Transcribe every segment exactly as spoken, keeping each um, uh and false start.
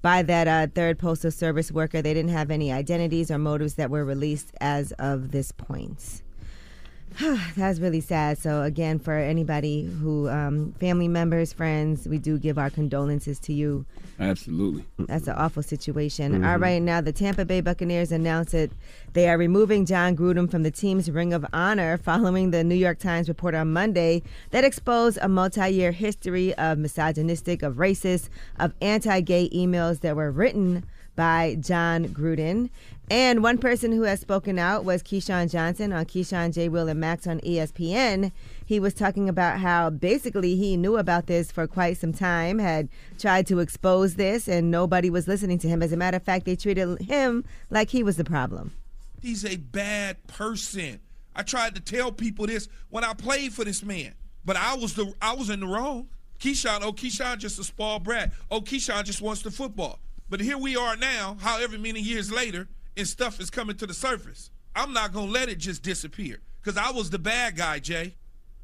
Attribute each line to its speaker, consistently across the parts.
Speaker 1: by that uh, third postal service worker. They didn't have any identities or motives that were released as of this point. That's really sad. So again, for anybody who, um, family members, friends, we do give our condolences to you.
Speaker 2: Absolutely.
Speaker 1: That's an awful situation.
Speaker 2: Mm-hmm.
Speaker 1: All right, now the Tampa Bay Buccaneers announced that they are removing John Gruden from the team's Ring of Honor following the New York Times report on Monday that exposed a multi-year history of misogynistic, of racist, of anti-gay emails that were written by John Gruden. And one person who has spoken out was Keyshawn Johnson on Keyshawn, J. Will, and Max on E S P N. He was talking about how basically he knew about this for quite some time, had tried to expose this, and nobody was listening to him. As a matter of fact, they treated him like he was the problem.
Speaker 3: He's a bad person. I tried to tell people this when I played for this man, but I was the I was in the wrong. Keyshawn, oh, Keyshawn just a spoiled brat. Oh, Keyshawn just wants the football. But here we are now, however many years later, and stuff is coming to the surface. I'm not going to let it just disappear because I was the bad guy, Jay.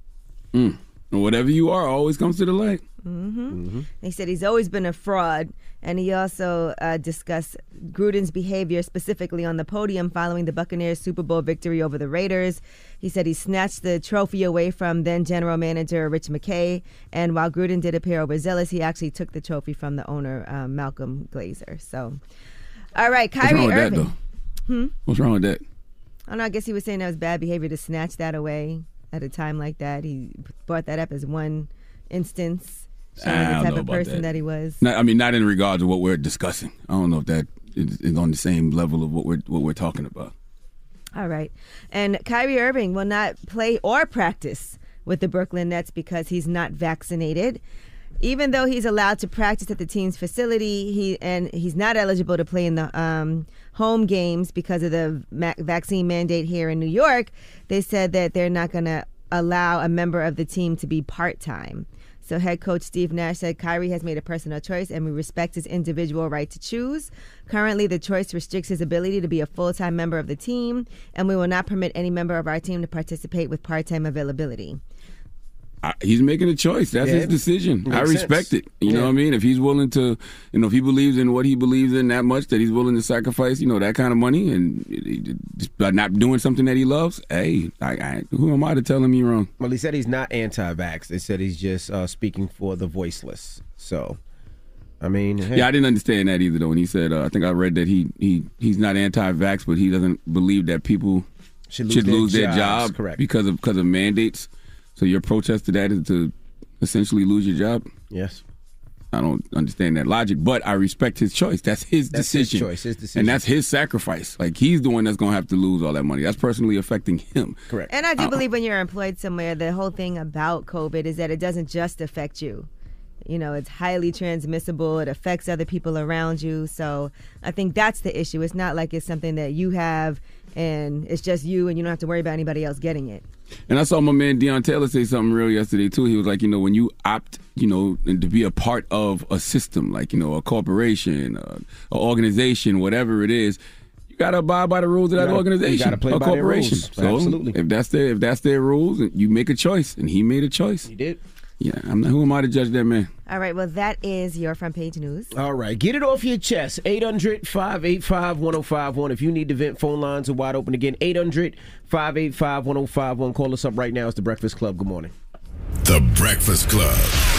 Speaker 2: Mm. Whatever you are always comes to the light.
Speaker 1: Mm-hmm. Mm-hmm. They said he's always been a fraud, and he also uh, discussed Gruden's behavior specifically on the podium following the Buccaneers' Super Bowl victory over the Raiders. He said he snatched the trophy away from then general manager Rich McKay, and while Gruden did appear overzealous, he actually took the trophy from the owner, uh, Malcolm Glazer. So, all right, Kyrie
Speaker 2: What's wrong
Speaker 1: Irving.
Speaker 2: with that, though? Hmm? What's wrong with that?
Speaker 1: I don't know. I guess he was saying that was bad behavior to snatch that away at a time like that. He brought that up as one instance, showing the type of person that. that he was.
Speaker 2: Not, I mean, not in regard to what we're discussing. I don't know if that is, is on the same level of what we're what we're talking about.
Speaker 1: All right. And Kyrie Irving will not play or practice with the Brooklyn Nets because he's not vaccinated. Even though he's allowed to practice at the team's facility, he and he's not eligible to play in the um, home games because of the ma- vaccine mandate here in New York. They said that they're not going to allow a member of the team to be part-time. So head coach Steve Nash said Kyrie has made a personal choice and we respect his individual right to choose. Currently, the choice restricts his ability to be a full-time member of the team, and we will not permit any member of our team to participate with part-time availability.
Speaker 2: I, he's making a choice. That's yeah, his decision. I respect sense. it. You yeah. know what I mean? If he's willing to, you know, if he believes in what he believes in that much, that he's willing to sacrifice, you know, that kind of money and just by not doing something that he loves, hey, I, I, who am I to tell him you're wrong?
Speaker 4: Well, he said he's not anti-vax. They said he's just uh, speaking for the voiceless. So, I mean, hey.
Speaker 2: Yeah, I didn't understand that either, though. When he said, uh, I think I read that he, he he's not anti-vax, but he doesn't believe that people should lose, should their, lose their job
Speaker 4: correct.
Speaker 2: because of because of mandates. So your protest to that is to essentially lose your job?
Speaker 4: Yes.
Speaker 2: I don't understand that logic, but I respect his choice. That's his
Speaker 4: that's
Speaker 2: decision.
Speaker 4: His choice, his decision.
Speaker 2: And that's his sacrifice. Like, he's the one that's going to have to lose all that money. That's personally affecting him.
Speaker 4: Correct.
Speaker 1: And I do
Speaker 2: uh,
Speaker 1: believe when you're employed somewhere, the whole thing about COVID is that it doesn't just affect you. You know, it's highly transmissible. It affects other people around you. So I think that's the issue. It's not like it's something that you have and it's just you and you don't have to worry about anybody else getting it.
Speaker 2: And I saw my man Deion Taylor say something real yesterday, too. He was like, you know, when you opt, you know, and to be a part of a system, like, you know, a corporation, uh, an organization, whatever it is, you got to abide by the rules of that
Speaker 4: gotta,
Speaker 2: organization,
Speaker 4: you gotta play
Speaker 2: a
Speaker 4: by
Speaker 2: corporation.
Speaker 4: Their rules.
Speaker 2: So
Speaker 4: absolutely.
Speaker 2: If that's their, if that's their rules, you make a choice. And he made a choice.
Speaker 4: He did.
Speaker 2: Yeah, I'm not, who am I to judge that man?
Speaker 1: All right, well, that is your front page news.
Speaker 4: All right, get it off your chest. eight hundred, five eight five, one oh five one. If you need to vent, phone lines are wide open again. eight hundred, five eight five, one oh five one. Call us up right now. It's The Breakfast Club. Good morning.
Speaker 5: The Breakfast Club.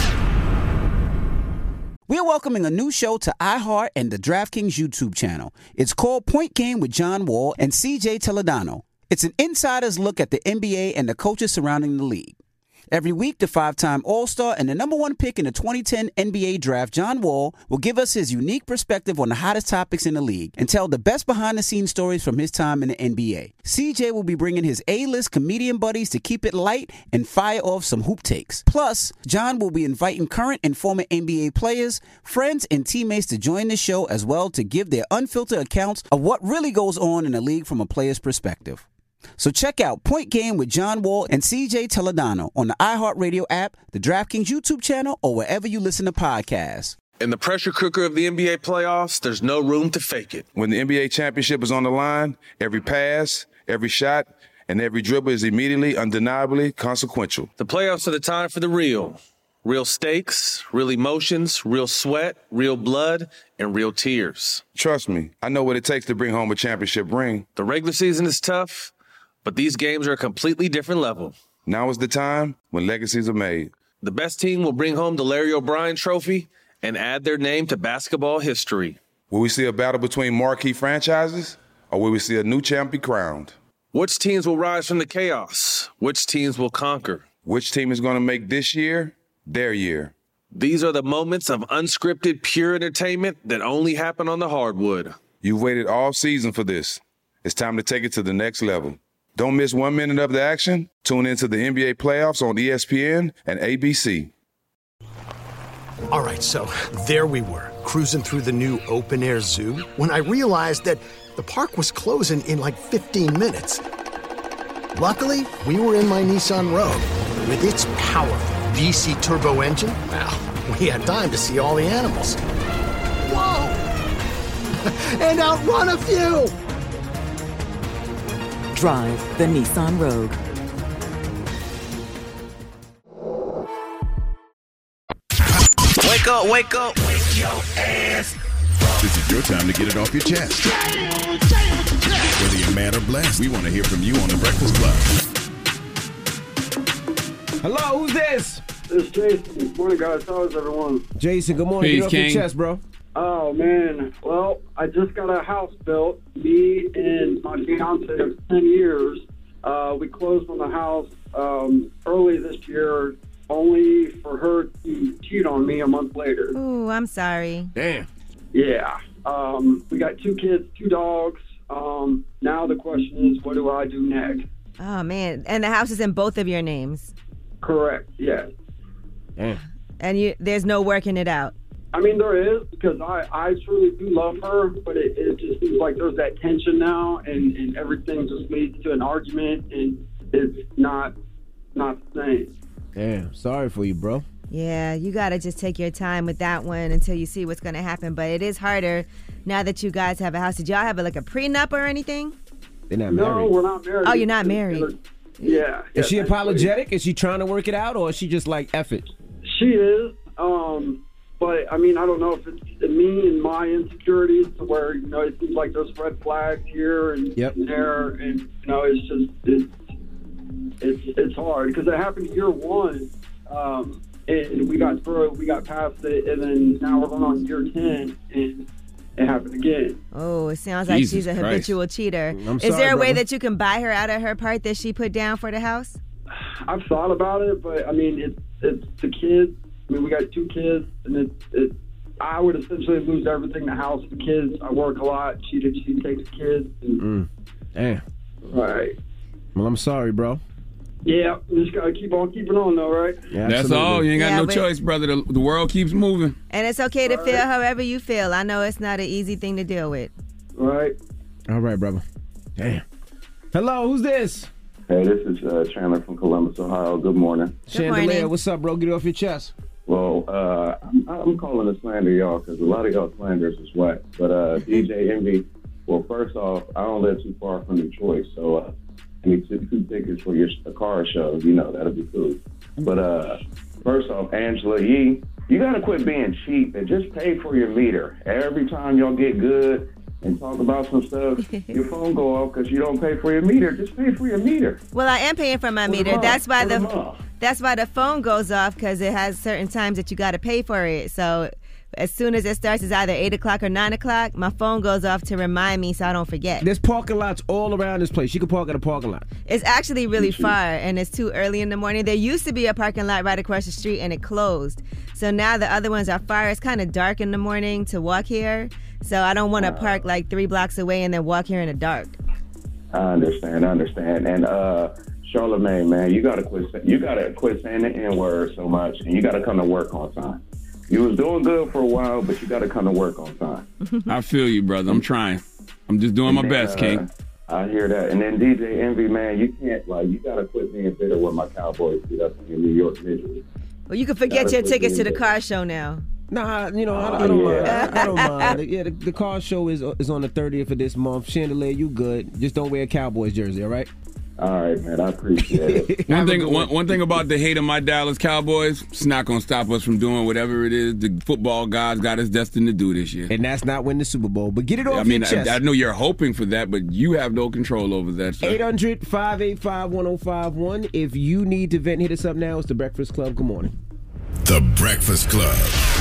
Speaker 6: We're welcoming a new show to iHeart and the DraftKings YouTube channel. It's called Point Game with John Wall and C J Toledano. It's an insider's look at the N B A and the coaches surrounding the league. Every week, the five-time All-Star and the number one pick in the twenty ten N B A draft, John Wall, will give us his unique perspective on the hottest topics in the league and tell the best behind-the-scenes stories from his time in the N B A. C J will be bringing his A-list comedian buddies to keep it light and fire off some hoop takes. Plus, John will be inviting current and former N B A players, friends, and teammates to join the show as well to give their unfiltered accounts of what really goes on in the league from a player's perspective. So check out Point Game with John Wall and C J Toledano on the iHeartRadio app, the DraftKings YouTube channel, or wherever you listen to podcasts.
Speaker 7: In the pressure cooker of the N B A playoffs, there's no room to fake it.
Speaker 8: When the N B A championship is on the line, every pass, every shot, and every dribble is immediately, undeniably consequential.
Speaker 7: The playoffs are the time for the real. Real stakes, real emotions, real sweat, real blood, and real tears.
Speaker 8: Trust me, I know what it takes to bring home a championship ring.
Speaker 7: The regular season is tough, but these games are a completely different level.
Speaker 8: Now is the time when legacies are made.
Speaker 7: The best team will bring home the Larry O'Brien Trophy and add their name to basketball history.
Speaker 8: Will we see a battle between marquee franchises, or will we see a new champ be crowned?
Speaker 7: Which teams will rise from the chaos? Which teams will conquer?
Speaker 8: Which team is going to make this year their year?
Speaker 7: These are the moments of unscripted, pure entertainment that only happen on the hardwood.
Speaker 8: You've waited all season for this. It's time to take it to the next level. Don't miss one minute of the action. Tune into the N B A playoffs on E S P N and A B C.
Speaker 9: All right, so there we were, cruising through the new open-air zoo, when I realized that the park was closing in like fifteen minutes. Luckily, we were in my Nissan Rogue. With its powerful V C turbo engine, well, we had time to see all the animals. Whoa! And outrun a few!
Speaker 10: Drive the Nissan Rogue.
Speaker 11: Wake up, wake up. Wake your ass.
Speaker 5: This is your time to get it off your chest. Whether you're mad or blessed, we want to hear from you on The Breakfast Club.
Speaker 4: Hello, who's this?
Speaker 12: This is Jason. Good morning, guys. How is everyone?
Speaker 4: Jason, good morning.
Speaker 2: Peace,
Speaker 4: Get off
Speaker 2: King.
Speaker 4: your chest, bro.
Speaker 12: Oh, man. Well, I just got a house built. Me and my fiance of ten years. Uh, we closed on the house um, early this year, only for her to cheat on me a month later.
Speaker 1: Ooh, I'm sorry.
Speaker 4: Damn.
Speaker 12: Yeah. Um, we got two kids, two dogs. Um, now the question is, what do I do next?
Speaker 1: Oh, man. And the house is in both of your names.
Speaker 12: Correct, yes.
Speaker 4: Damn.
Speaker 1: And you, there's no working it out.
Speaker 12: I mean, there is, because I, I truly do love her, but it, it just seems like there's that tension now, and, and everything just leads to an argument, and it's not not the same.
Speaker 4: Damn, sorry for you, bro.
Speaker 1: Yeah, you got to just take your time with that one until you see what's going to happen. But it is harder now that you guys have a house. Did y'all have a, like a prenup or anything?
Speaker 4: They're not
Speaker 12: No,
Speaker 4: married.
Speaker 12: we're not married.
Speaker 1: Oh, you're not married.
Speaker 12: Yeah.
Speaker 4: Is she
Speaker 12: yeah,
Speaker 4: apologetic? Is she trying to work it out, or is she just like, F it?
Speaker 12: She is. Um, but, I mean, I don't know if it's me and my insecurities to where, you know, it seems like there's red flags here and
Speaker 4: Yep.
Speaker 12: there. And, you know, it's just, it's, it's, it's hard. Because it happened year one. Um, and we got through it, we got past it. And then now we're going on year ten. And it happened again.
Speaker 1: Oh, it sounds like
Speaker 12: Jesus
Speaker 1: she's a
Speaker 12: Christ.
Speaker 1: habitual cheater.
Speaker 12: I'm
Speaker 1: Is
Speaker 12: sorry,
Speaker 1: there a way
Speaker 12: brother.
Speaker 1: that you can buy her out of her part that she put down for the house?
Speaker 12: I've thought about it, but I mean, it's it's the kids. I mean, we got two kids, and it's it. I would essentially lose everything: the house, the kids. I work a lot. She she takes the kids. And,
Speaker 4: Mm. Damn.
Speaker 12: Right.
Speaker 4: Well, I'm sorry, bro.
Speaker 12: Yeah, we just gotta keep on keeping on, though, right?
Speaker 4: Yeah,
Speaker 2: That's
Speaker 4: absolutely.
Speaker 2: all. You ain't got
Speaker 1: Yeah,
Speaker 2: no
Speaker 1: but-
Speaker 2: choice, brother. The, the world keeps moving.
Speaker 1: And it's okay to feel however you feel. I know it's not an easy thing to deal with.
Speaker 12: Right.
Speaker 4: All right, brother. Damn. Hello, who's this?
Speaker 13: Hey, this is uh, Chandler from Columbus, Ohio. Good morning.
Speaker 4: Chandelier, what's up, bro? Get it off your chest.
Speaker 13: Well, uh, I'm, I'm calling to slander y'all because a lot of y'all slanders is whack. But uh, D J Envy, well, first off, I don't live too far from Detroit, so uh, I need two, two tickets for your the car show. You know, that'll be cool. But uh, first off, Angela Yee, you got to quit being cheap and just pay for your meter. Every time y'all get good and talk about some stuff, your phone go off because you don't pay for your meter. Just pay for your meter.
Speaker 1: Well, I am paying for my
Speaker 13: Put 'em
Speaker 1: meter.
Speaker 13: off.
Speaker 1: That's why
Speaker 13: Put 'em
Speaker 1: the
Speaker 13: off.
Speaker 1: that's why the phone goes off, because it has certain times that you got to pay for it. So as soon as it starts, it's either eight o'clock or nine o'clock. My phone goes off to remind me so I don't forget.
Speaker 4: There's parking lots all around this place. You can park at a parking lot.
Speaker 1: It's actually really far, and it's too early in the morning. There used to be a parking lot right across the street, and it closed. So now the other ones are far. It's kind of dark in the morning to walk here. So I don't want to park like three blocks away and then walk here in the dark.
Speaker 13: I understand, I understand. And uh, Charlamagne, man, you gotta quit. You gotta quit saying the N word so much, and you gotta come to work on time. You was doing good for a while, but you gotta come to work on time.
Speaker 2: I feel you, brother. I'm trying. I'm just doing my
Speaker 13: And,
Speaker 2: best,
Speaker 13: uh,
Speaker 2: King.
Speaker 13: I hear that. And then D J Envy, man, you can't like you gotta quit being bitter with my Cowboys beat up in New York Midget.
Speaker 1: Well, you can forget
Speaker 13: Gotta
Speaker 1: your
Speaker 13: quit
Speaker 1: tickets to
Speaker 13: being
Speaker 1: the
Speaker 13: bitter.
Speaker 1: car show now.
Speaker 4: Nah, you know, I,
Speaker 13: Oh,
Speaker 4: I don't
Speaker 13: yeah.
Speaker 4: mind. I, I don't mind. Yeah, the, the car show is is on the thirtieth of this month. Chandelier, you good. Just don't wear a Cowboys jersey, all right?
Speaker 13: All right, man. I appreciate it.
Speaker 2: One thing, one, one thing about the hate of my Dallas Cowboys, it's not going to stop us from doing whatever it is the football gods got us destined to do this year.
Speaker 4: And that's not win the Super Bowl. But get it off
Speaker 2: I mean,
Speaker 4: your chest.
Speaker 2: I, I know you're hoping for that, but you have no control over that. Sir.
Speaker 4: eight hundred, five eight five, one oh five one. If you need to vent, hit us up now. It's The Breakfast Club. Good morning.
Speaker 5: The Breakfast Club.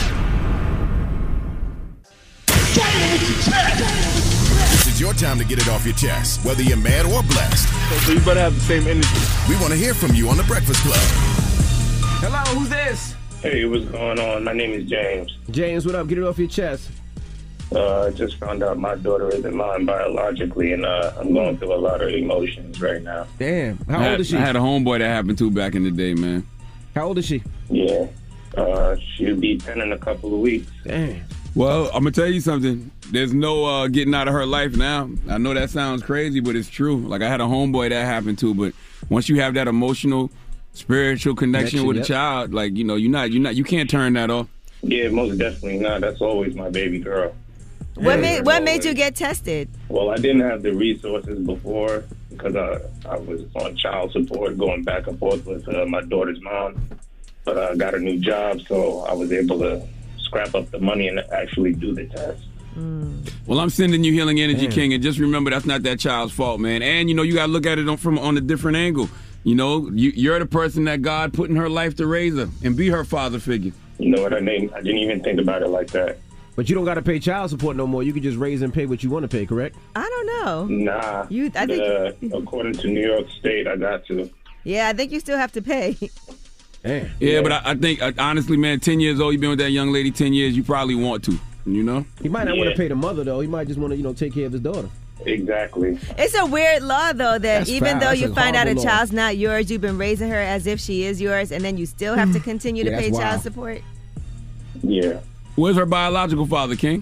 Speaker 5: This is your time to get it off your chest, whether you're mad or blessed.
Speaker 14: So you better have the same energy.
Speaker 5: We want to hear from you on The Breakfast Club.
Speaker 4: Hello, who's this?
Speaker 14: Hey, what's going on? My name is James.
Speaker 4: James, what up? Get it off your chest.
Speaker 14: Uh, I just found out my daughter isn't mine biologically, and uh, I'm going through a lot of emotions right now.
Speaker 4: Damn. How
Speaker 2: I had,
Speaker 4: old is she?
Speaker 2: I had a homeboy that happened to back in the day, man.
Speaker 4: How old is she?
Speaker 14: Yeah. Uh, she'll be ten in a couple of weeks.
Speaker 4: Damn.
Speaker 2: Well, I'm going to tell you something. There's no uh, getting out of her life now. I know that sounds crazy, but it's true. Like, I had a homeboy that happened to, but once you have that emotional, spiritual connection, connection with yep. a child, like, you know, you're not, you're not, you can't turn that off.
Speaker 14: Yeah, most definitely not. That's always my baby girl.
Speaker 1: What made What made you get tested?
Speaker 14: Well, I didn't have the resources before because I, I was on child support going back and forth with uh, my daughter's mom. But I got a new job, so I was able to scrap up the money and actually do the test.
Speaker 1: Mm.
Speaker 2: Well, I'm sending you healing energy,
Speaker 4: Damn.
Speaker 2: King, and just remember that's not that child's fault, man. And, you know, you got to look at it on, from on a different angle. You know, you, you're the person that God put in her life to raise her and be her father figure.
Speaker 14: You know what I mean? I didn't even think about it like that.
Speaker 4: But you don't got to pay child support no more. You can just raise and pay what you want to pay, correct?
Speaker 1: I don't know.
Speaker 14: Nah.
Speaker 1: You, I think.
Speaker 14: Uh, according to New York State, I got to.
Speaker 1: Yeah, I think you still have to pay.
Speaker 2: Damn. Yeah, yeah, but I, I think, uh, honestly, man, ten years old, you've been with that young lady ten years, you probably want to, you know?
Speaker 4: He might not
Speaker 14: yeah.
Speaker 4: want to pay the mother, though. He might just want to, you know, take care of his daughter.
Speaker 14: Exactly.
Speaker 1: It's a weird law, though, that
Speaker 4: That's
Speaker 1: even
Speaker 4: foul.
Speaker 1: though
Speaker 4: That's
Speaker 1: you
Speaker 4: a
Speaker 1: find out a
Speaker 4: horrible law.
Speaker 1: child's not yours, you've been raising her as if she is yours, and then you still have to continue to
Speaker 4: Yeah,
Speaker 1: pay
Speaker 4: that's
Speaker 1: child
Speaker 4: wild.
Speaker 1: support?
Speaker 14: Yeah.
Speaker 2: Where's her biological father, King?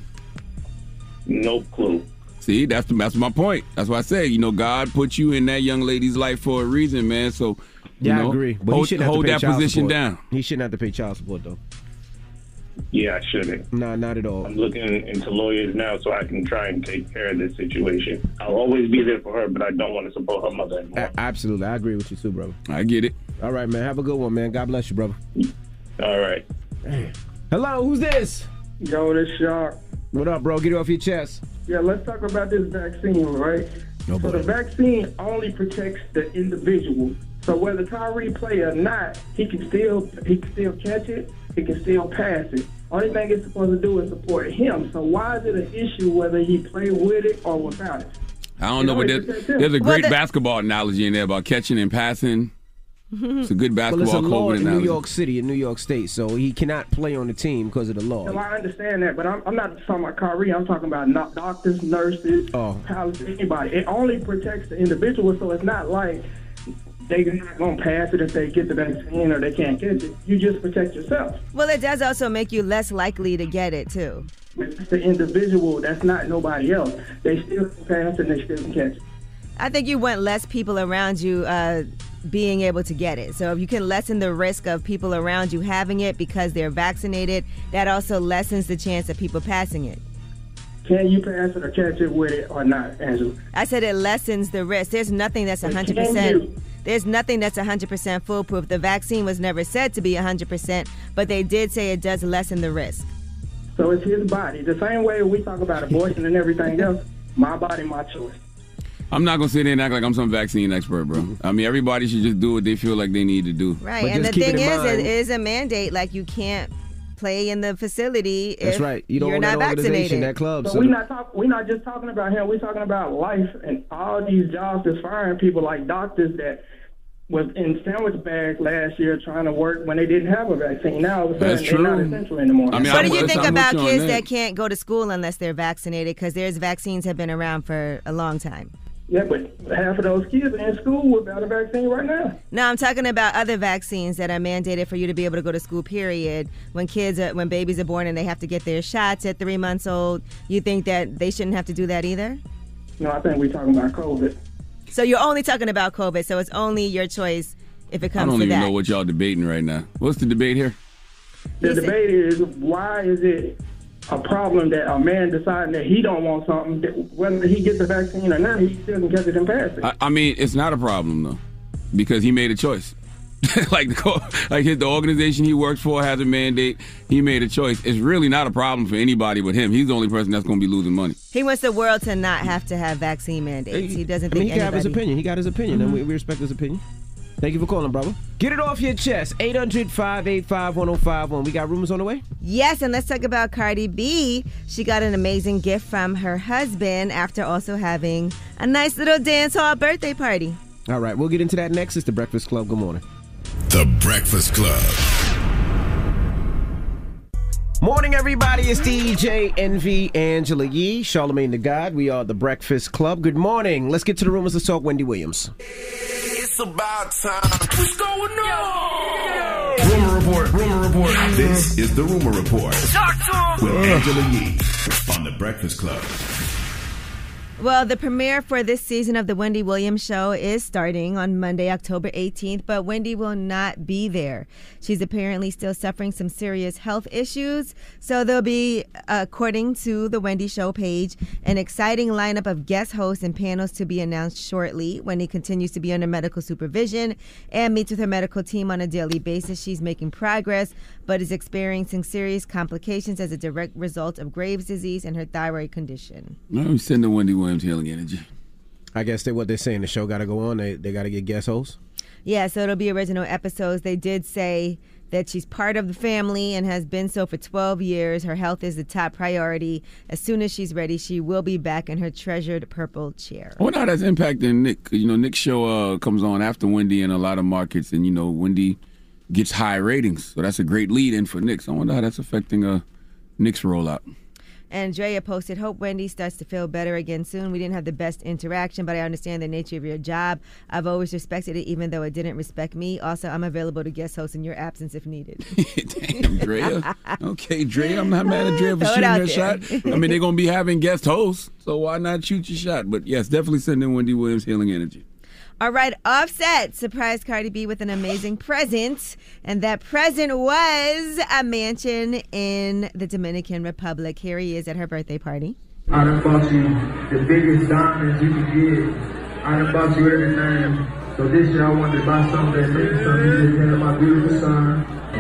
Speaker 14: No clue.
Speaker 2: See, that's that's my point. That's why I say, you know, God put you in that young lady's life for a reason, man. So, you
Speaker 4: Yeah,
Speaker 2: know,
Speaker 4: I agree. But
Speaker 2: hold,
Speaker 4: he shouldn't have
Speaker 2: hold
Speaker 4: to pay
Speaker 2: that
Speaker 4: child
Speaker 2: position
Speaker 4: support.
Speaker 2: down.
Speaker 4: He shouldn't have to pay child support, though.
Speaker 14: Yeah, I shouldn't.
Speaker 4: Nah, not at all.
Speaker 14: I'm looking into lawyers now so I can try and take care of this situation. I'll always be there for her, but I don't want to support her mother anymore.
Speaker 4: A- absolutely. I agree with you, too, brother.
Speaker 2: I get it.
Speaker 4: All right, man. Have a good one, man. God bless you, brother.
Speaker 14: All right.
Speaker 4: Hello, who's this?
Speaker 12: Yo, this Shark.
Speaker 4: What up, bro? Get it off your chest.
Speaker 12: Yeah, let's talk about this vaccine, right?
Speaker 4: No,
Speaker 12: so the vaccine only protects the individual. So whether Tyree play or not, he can still he can still catch it. He can still pass it. Only thing it's supposed to do is support him. So why is it an issue whether he play with it or without it?
Speaker 2: I don't know, but there's, there's a great basketball analogy in there about catching and passing. It's a good basketball
Speaker 4: Well, it's a law
Speaker 2: COVID
Speaker 4: in New
Speaker 2: analogy.
Speaker 4: York City, in New York State, so he cannot play on the team because of the law.
Speaker 12: So I understand that, but I'm, I'm not talking about Kyrie. I'm talking about not doctors, nurses,
Speaker 4: oh.
Speaker 12: pilots, anybody. It only protects the individual, so it's not like they're not going to pass it if they get the vaccine or they can't catch it. You just protect yourself.
Speaker 1: Well, it does also make you less likely to get it, too.
Speaker 12: It's the individual. That's not nobody else. They still can pass and they still can catch it.
Speaker 1: I think you want less people around you uh, being able to get it. So if you can lessen the risk of people around you having it because they're vaccinated, that also lessens the chance of people passing it.
Speaker 12: Can you pass it or catch it with it or not, Angela?
Speaker 1: I said it lessens the risk. There's nothing that's one hundred
Speaker 12: Can
Speaker 1: percent.
Speaker 12: you?
Speaker 1: There's nothing that's one hundred percent foolproof. The vaccine was never said to be one hundred percent, but they did say it does lessen the risk.
Speaker 12: So it's his body. The same way we talk about abortion and everything else, my body, my choice.
Speaker 2: I'm not going to sit there and act like I'm some vaccine expert, bro. I mean, everybody should just do what they feel like they need to do.
Speaker 1: Right, and the thing is, it is a mandate. Like, you can't play in the facility if
Speaker 4: That's right. You don't
Speaker 1: you're
Speaker 4: own
Speaker 1: not
Speaker 4: that organization,
Speaker 1: vaccinated.
Speaker 4: that club.
Speaker 12: So,
Speaker 4: So
Speaker 12: we're
Speaker 4: the-
Speaker 12: not talk, we're not just talking about him. We're talking about life and all these jobs that's firing people like doctors that was in sandwich bags last year trying to work when they didn't have a vaccine. Now all of a sudden
Speaker 2: That's
Speaker 12: they're not
Speaker 2: true.
Speaker 12: essential anymore.
Speaker 2: I mean,
Speaker 1: what
Speaker 2: I'm
Speaker 1: do you
Speaker 2: with-
Speaker 1: think
Speaker 2: I'm with
Speaker 1: about
Speaker 2: you on
Speaker 1: kids
Speaker 2: that.
Speaker 1: that can't go to school unless they're vaccinated? Because there's vaccines have been around for a long time.
Speaker 12: Yeah, but half of those kids are in school without a vaccine right now.
Speaker 1: No, I'm talking about other vaccines that are mandated for you to be able to go to school, period. When kids, are, when babies are born and they have to get their shots at three months old, you think that they shouldn't have to do that either?
Speaker 12: No, I think we're talking about COVID.
Speaker 1: So you're only talking about COVID, so it's only your choice if it
Speaker 2: I
Speaker 1: comes
Speaker 2: don't
Speaker 1: to
Speaker 2: even
Speaker 1: that.
Speaker 2: know what y'all debating right now. What's the debate here?
Speaker 12: The debate is, why is it a problem that a man deciding that he don't want something, that whether he gets the vaccine or not, he still can catch it and pass it.
Speaker 2: I, I mean, it's not a problem though, because he made a choice. like the like his, the organization he works for has a mandate. He made a choice. It's really not a problem for anybody but him. He's the only person that's going to be losing money.
Speaker 1: He wants the world to not have to have vaccine mandates. He doesn't
Speaker 4: I mean,
Speaker 1: think
Speaker 4: he can have his
Speaker 1: anybody-
Speaker 4: opinion. He got his opinion,
Speaker 1: Mhm.
Speaker 4: and we, we respect his opinion. Thank you for calling, brother. Get it off your chest. eight hundred, five eight five, one oh five one. We got rumors on the way?
Speaker 1: Yes, and let's talk about Cardi B. She got an amazing gift from her husband after also having a nice little dance hall birthday party.
Speaker 4: All right, we'll get into that next. It's The Breakfast Club. Good morning.
Speaker 5: The Breakfast Club.
Speaker 4: Morning, everybody. It's D J Envy, Angela Yee, Charlamagne the God. We are The Breakfast Club. Good morning. Let's get to the rumors. Let's talk Wendy Williams.
Speaker 11: It's about time. What's going on?
Speaker 5: Rumor Report, Rumor Report. This is the Rumor Report
Speaker 11: Talk to
Speaker 5: with
Speaker 11: him.
Speaker 5: Angela Yee on The Breakfast Club.
Speaker 1: Well, the premiere for this season of The Wendy Williams Show is starting on Monday, October eighteenth, but Wendy will not be there. She's apparently still suffering some serious health issues, so there'll be, according to The Wendy Show page, an exciting lineup of guest hosts and panels to be announced shortly. Wendy continues to be under medical supervision and meets with her medical team on a daily basis. She's making progress, but is experiencing serious complications as a direct result of Graves' disease and her thyroid condition.
Speaker 2: Let me send the Wendy Williams healing energy.
Speaker 4: I guess they what they're saying. The show got to go on. They they got to get guest hosts.
Speaker 1: Yeah, so it'll be original episodes. They did say that she's part of the family and has been so for twelve years. Her health is the top priority. As soon as she's ready, she will be back in her treasured purple chair.
Speaker 2: I wonder how that's impacting Nick. 'Cause, you know, Nick's show uh, comes on after Wendy in a lot of markets, and you know, Wendy gets high ratings, so that's a great lead-in for Nick. So I wonder how that's affecting uh, Nick's rollout.
Speaker 1: Andrea posted, hope Wendy starts to feel better again soon. We didn't have the best interaction, but I understand the nature of your job. I've always respected it, even though it didn't respect me. Also, I'm available to guest host in your absence if needed.
Speaker 2: Damn, Drea. Okay, Drea, I'm not mad at Drea for
Speaker 1: Throw it
Speaker 2: shooting
Speaker 1: out
Speaker 2: her
Speaker 1: there.
Speaker 2: shot. I mean, they're going to be having guest hosts, so why not shoot your shot? But yes, definitely send in Wendy Williams healing energy.
Speaker 1: All right, Offset surprised Cardi B with an amazing present, and that present was a mansion in the Dominican Republic. Here he is at her birthday party.
Speaker 15: I done bought you the biggest diamonds you could get. I done bought you everything. So this year I wanted to buy something that means something. You just handle my beautiful son.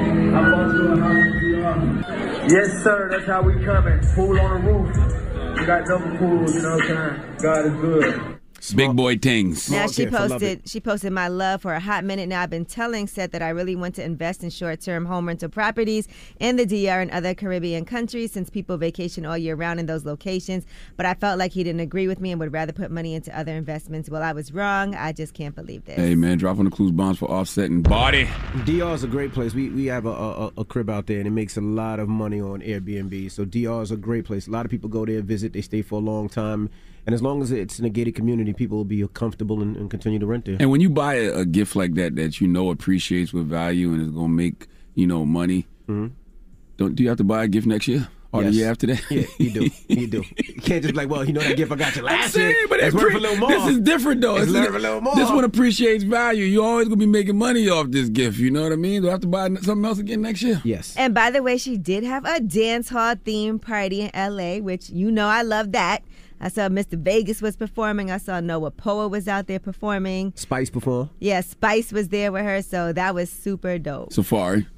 Speaker 15: I bought you a house in New York. Yes, sir, that's how we coming. Pool on the roof. We got double pools, you know what I'm saying? God is good.
Speaker 2: Big boy things.
Speaker 1: Now she posted she posted my love for a hot minute now. I've been telling Seth that I really want to invest in short-term home rental properties in the D R and other Caribbean countries since people vacation all year round in those locations. But I felt like he didn't agree with me and would rather put money into other investments. Well, I was wrong. I just can't believe this.
Speaker 2: Hey, man, dropping the clues bombs for Offset and Body.
Speaker 4: D R is a great place. We we have a, a, a crib out there, and it makes a lot of money on Airbnb. So D R is a great place. A lot of people go there, visit. They stay for a long time. And as long as it's in a gated community, people will be comfortable and, and continue to rent there.
Speaker 2: And when you buy a, a gift like that that you know appreciates with value and is going to make, you know, money,
Speaker 4: mm-hmm.
Speaker 2: don't do you have to buy a gift next year? Or
Speaker 4: Yes.
Speaker 2: the year after that?
Speaker 4: Yeah, you do. You do. You can't just be like, well, you know that gift I got you last
Speaker 2: I'm saying,
Speaker 4: year.
Speaker 2: but
Speaker 4: it's
Speaker 2: it
Speaker 4: worth
Speaker 2: pre-
Speaker 4: a little more.
Speaker 2: This is different, though.
Speaker 4: It's
Speaker 2: It's-
Speaker 4: worth a little more.
Speaker 2: This one appreciates value. You're always going to be making money off this gift. You know what I mean? Do I have to buy something else again next year?
Speaker 4: Yes.
Speaker 1: And by the way, she did have a dance hall theme party in L A, which you know I love that. I saw Mister Vegas was performing. I saw Noah Poa was out there performing.
Speaker 4: Spice perform.
Speaker 1: Yeah, Spice was there with her, so that was super dope.
Speaker 2: Safari.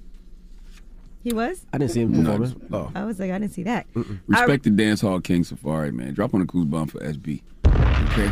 Speaker 1: He was?
Speaker 4: I didn't see him performing. Oh.
Speaker 1: I was like, I didn't see that.
Speaker 2: Respect the dance hall king Safari, man. Drop on the clues bomb for S B. Okay.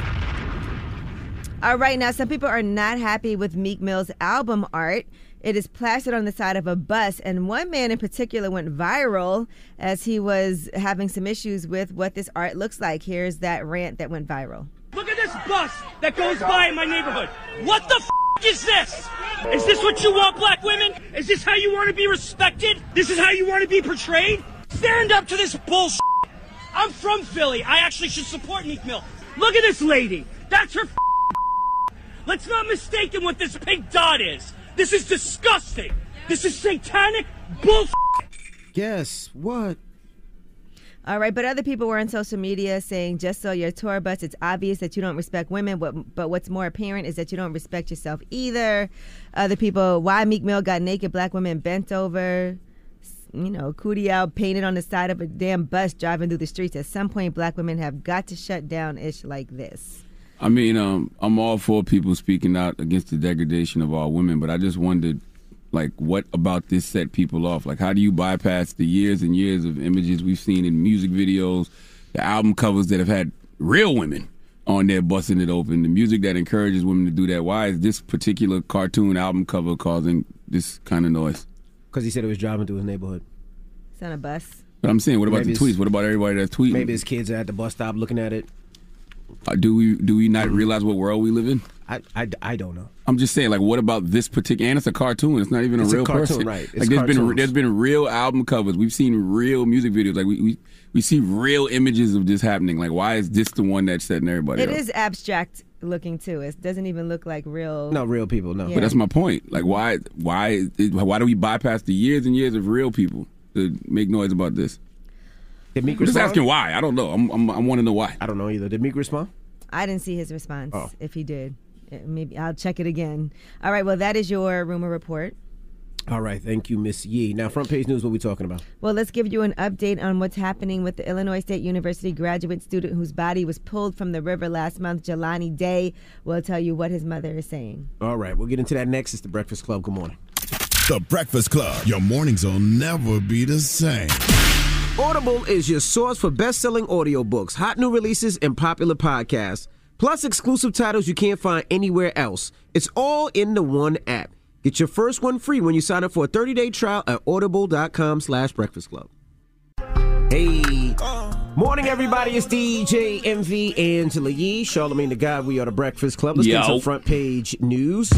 Speaker 1: All right, now some people are not happy with Meek Mill's album art. It is plastered on the side of a bus, and one man in particular went viral as he was having some issues with what this art looks like. Here's that rant that went viral.
Speaker 16: Look at this bus that goes by in my neighborhood. What the f*** is this? Is this what you want, black women? Is this how you want to be respected? This is how you want to be portrayed? Stand up to this bullshit. I'm from Philly. I actually should support Meek Mill. Look at this lady. That's her f***. Let's not mistake him what this pink dot is. This is disgusting. This is satanic bullshit.
Speaker 4: Guess what?
Speaker 1: All right, but other people were on social media saying, just so your tour bus, it's obvious that you don't respect women, but, but what's more apparent is that you don't respect yourself either. Other people, why Meek Mill got naked black women bent over. you know, cootie out painted on the side of a damn bus driving through the streets. At some point, black women have got to shut down ish like this.
Speaker 2: I mean, um, I'm all for people speaking out against the degradation of all women, but I just wondered, like, what about this set people off? Like, how do you bypass the years and years of images we've seen in music videos, the album covers that have had real women on there busting it open, the music that encourages women to do that? Why is this particular cartoon album cover causing this kind of noise?
Speaker 4: Because he said it was driving through his neighborhood.
Speaker 1: It's on a bus.
Speaker 2: But I'm saying, what about
Speaker 4: Maybe
Speaker 2: the tweets? What about everybody that's tweeting?
Speaker 4: Maybe his kids are at the bus stop looking at it.
Speaker 2: Uh, do we do we not realize what world we live in?
Speaker 4: I, I, I don't know.
Speaker 2: I'm just saying, like, what about this particular? And it's a cartoon. It's not even a
Speaker 4: It's a
Speaker 2: real
Speaker 4: cartoon,
Speaker 2: person.
Speaker 4: right. It's
Speaker 2: Like, there's been
Speaker 4: cartoons.
Speaker 2: there's been real album covers. We've seen real music videos. Like, we we, we see real images of this happening. Like, why is this the one that's setting everybody
Speaker 1: It
Speaker 2: up?
Speaker 1: is abstract looking too. It doesn't even look like real.
Speaker 4: No, real people, no.
Speaker 1: Yeah.
Speaker 2: But that's my point. Like, why why why do we bypass the years and years of real people to make noise about this?
Speaker 4: Did Meek
Speaker 2: I'm just
Speaker 4: respond?
Speaker 2: asking why. I don't know. I'm I'm I want to know why.
Speaker 4: I don't know either. Did Meek respond?
Speaker 1: I didn't see his response.
Speaker 4: Oh.
Speaker 1: If he did, Uh, maybe I'll check it again. All right. Well, that is your rumor report.
Speaker 4: All right, thank you, Miss Yee. Now, front page news, what we talking about?
Speaker 1: Well, let's give you an update on what's happening with the Illinois State University graduate student whose body was pulled from the river last month, Jelani Day. We'll tell you what his mother is saying.
Speaker 4: All right, we'll get into that next. It's the Breakfast Club. Good morning.
Speaker 5: The Breakfast Club. Your mornings will never be the same.
Speaker 4: Audible is your source for best-selling audiobooks, hot new releases, and popular podcasts, plus exclusive titles you can't find anywhere else. It's all in the one app. Get your first one free when you sign up for a thirty-day trial at audible.com slash breakfast club. Hey. Morning, everybody. It's D J M V Angela Yee, Charlamagne the God. We are the Breakfast Club. Let's
Speaker 17: Yo.
Speaker 4: get some front page news.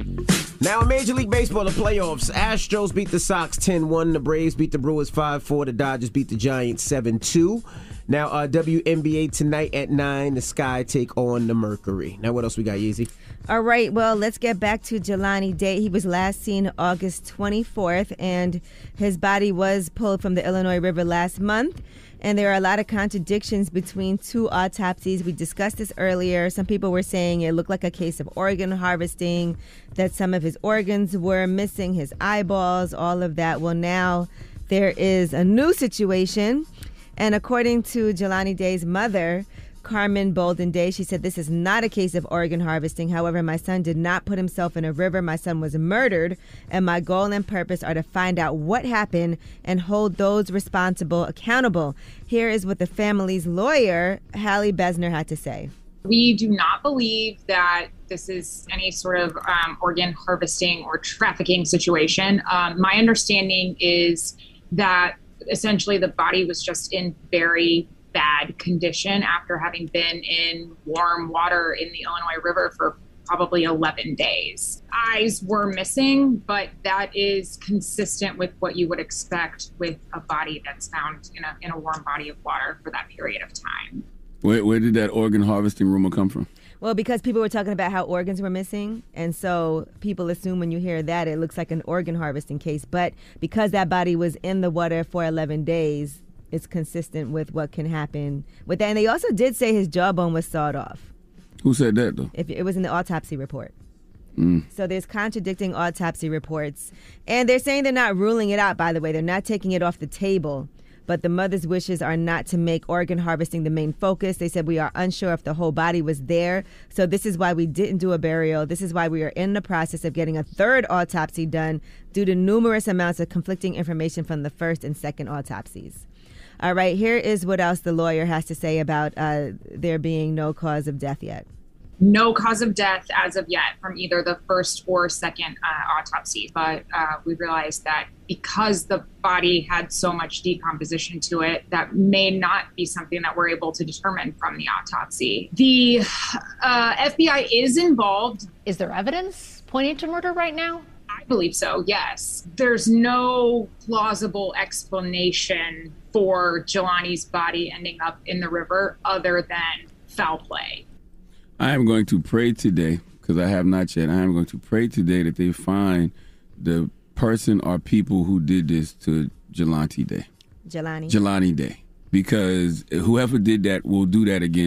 Speaker 4: Now, in Major League Baseball, the playoffs, Astros beat the Sox ten one. The Braves beat the Brewers five four. The Dodgers beat the Giants seven two. Now, uh, W N B A tonight at nine, the Sky take on the Mercury. Now, what else we got, Yeezy?
Speaker 1: All right, well, let's get back to Jelani Day. He was last seen August twenty-fourth, and his body was pulled from the Illinois River last month. And there are a lot of contradictions between two autopsies. We discussed this earlier. Some people were saying it looked like a case of organ harvesting, that some of his organs were missing, his eyeballs, all of that. Well, now there is a new situation. And according to Jelani Day's mother, Carmen Bolden Day, she said, this is not a case of organ harvesting. However, my son did not put himself in a river. My son was murdered, and my goal and purpose are to find out what happened and hold those responsible accountable. Here is what the family's lawyer, Hallie Besner, had to say.
Speaker 18: We do not believe that this is any sort of um, organ harvesting or trafficking situation. Um, my understanding is that essentially the body was just in very bad condition after having been in warm water in the Illinois River for probably eleven days. Eyes were missing, but that is consistent with what you would expect with a body that's found in a in a warm body of water for that period of time.
Speaker 2: Where, where did that organ harvesting rumor come from?
Speaker 1: Well, because people were talking about how organs were missing, and so people assume when you hear that it looks like an organ harvesting case. But because that body was in the water for eleven days, it's consistent with what can happen with that. And they also did say his jawbone was sawed off.
Speaker 2: Who said that, though?
Speaker 1: If it was in the autopsy report.
Speaker 2: Mm.
Speaker 1: So there's contradicting autopsy reports. And they're saying they're not ruling it out, by the way. They're not taking it off the table. But the mother's wishes are not to make organ harvesting the main focus. They said we are unsure if the whole body was there. So this is why we didn't do a burial. This is why we are in the process of getting a third autopsy done due to numerous amounts of conflicting information from the first and second autopsies. All right, here is what else the lawyer has to say about uh, there being no cause of death yet.
Speaker 18: No cause of death as of yet from either the first or second uh, autopsy, but uh, we realized that because the body had so much decomposition to it, that may not be something that we're able to determine from the autopsy. The uh, F B I is involved.
Speaker 19: Is there evidence pointing to murder right now?
Speaker 18: I believe so, yes. There's no plausible explanation for Jelani's body ending up in the river other than foul play.
Speaker 2: I am going to pray today, because I have not yet, I am going to pray today that they find the person or people who did this to Jelani Day.
Speaker 1: Jelani.
Speaker 2: Jelani Day. Because whoever did that will do that again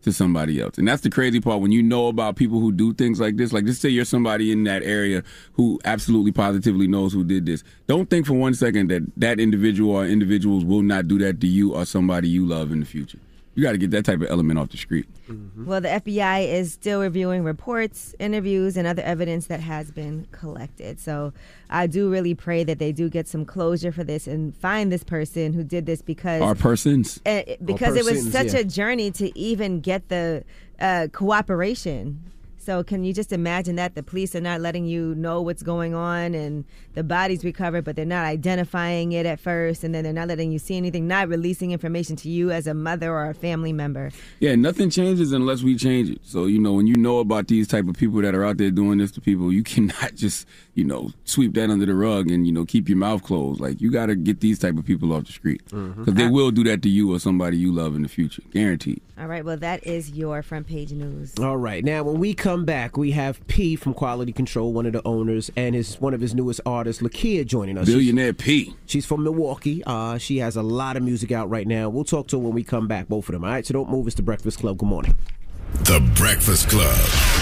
Speaker 2: to somebody else. And that's the crazy part when you know about people who do things like this. Like, just say you're somebody in that area who absolutely positively knows who did this. Don't think for one second that that individual or individuals will not do that to you or somebody you love in the future. You got to get that type of element off the street.
Speaker 1: Mm-hmm. Well, the F B I is still reviewing reports, interviews, and other evidence that has been collected. So I do really pray that they do get some closure for this and find this person who did this because...
Speaker 2: Our persons.
Speaker 1: Uh, because
Speaker 2: Our
Speaker 1: it was
Speaker 2: persons,
Speaker 1: such
Speaker 2: yeah.
Speaker 1: a journey to even get the uh, cooperation. So can you just imagine that? The police are not letting you know what's going on and the body's recovered, but they're not identifying it at first, and then they're not letting you see anything, not releasing information to you as a mother or a family member.
Speaker 2: Yeah, nothing changes unless we change it. So, you know, when you know about these type of people that are out there doing this to people, you cannot just, you know, sweep that under the rug and, you know, keep your mouth closed. Like, you got to get these type of people off the street because
Speaker 4: Mm-hmm.
Speaker 2: they will do that to you or somebody you love in the future. Guaranteed.
Speaker 1: All right, well, that is your front page news.
Speaker 4: All right. Now, when we come back, we have P from Quality Control, one of the owners, and his one of his newest artists, Lakia, joining us.
Speaker 2: Billionaire P.
Speaker 4: She's from Milwaukee. Uh, she has a lot of music out right now. We'll talk to her when we come back, both of them. All right, so don't move. It's The Breakfast Club. Good morning.
Speaker 5: The Breakfast Club.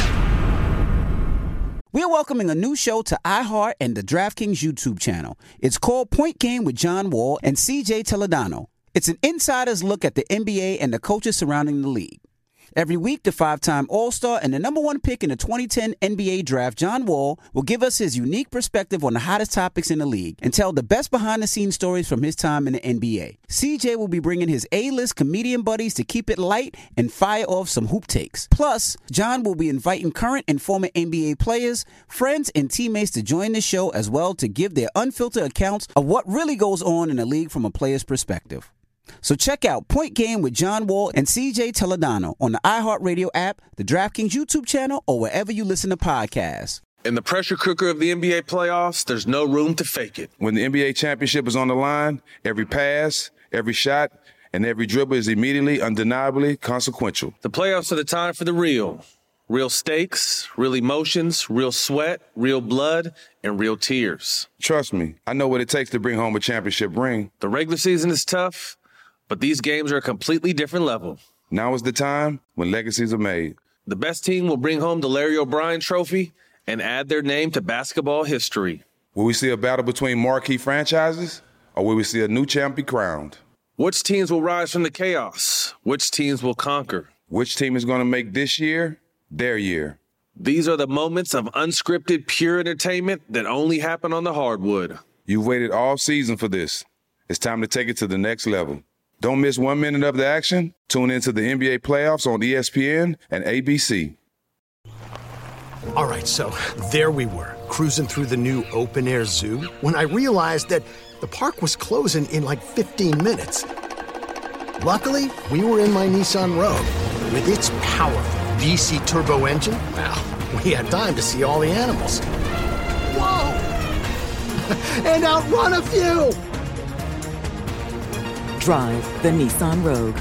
Speaker 6: We're welcoming a new show to iHeart and the DraftKings YouTube channel. It's called Point Game with John Wall and C J Toledano. It's an insider's look at the N B A and the coaches surrounding the league. Every week, the five-time All-Star and the number one pick in the twenty ten N B A draft, John Wall, will give us his unique perspective on the hottest topics in the league and tell the best behind-the-scenes stories from his time in the N B A. C J will be bringing his A-list comedian buddies to keep it light and fire off some hoop takes. Plus, John will be inviting current and former N B A players, friends, and teammates to join the show as well to give their unfiltered accounts of what really goes on in the league from a player's perspective. So check out Point Game with John Wall and C J Toledano on the iHeartRadio app, the DraftKings YouTube channel, or wherever you listen to podcasts.
Speaker 7: In the pressure cooker of the N B A playoffs, there's no room to fake it.
Speaker 8: When the N B A championship is on the line, every pass, every shot, and every dribble is immediately, undeniably consequential.
Speaker 7: The playoffs are the time for the real. Real stakes, real emotions, real sweat, real blood, and real tears.
Speaker 8: Trust me, I know what it takes to bring home a championship ring.
Speaker 7: The regular season is tough, but these games are a completely different level.
Speaker 8: Now is the time when legacies are made.
Speaker 7: The best team will bring home the Larry O'Brien Trophy and add their name to basketball history.
Speaker 8: Will we see a battle between marquee franchises, or will we see a new champ be crowned?
Speaker 7: Which teams will rise from the chaos? Which teams will conquer?
Speaker 8: Which team is going to make this year their year?
Speaker 7: These are the moments of unscripted, pure entertainment that only happen on the hardwood.
Speaker 8: You've waited all season for this. It's time to take it to the next level. Don't miss one minute of the action. Tune into the N B A playoffs on E S P N and A B C.
Speaker 9: All right, so there we were, cruising through the new open-air zoo, when I realized that the park was closing in like fifteen minutes. Luckily, we were in my Nissan Rogue. With its powerful V C turbo engine, well, we had time to see all the animals. Whoa! And outrun a few!
Speaker 10: Drive the Nissan Rogue.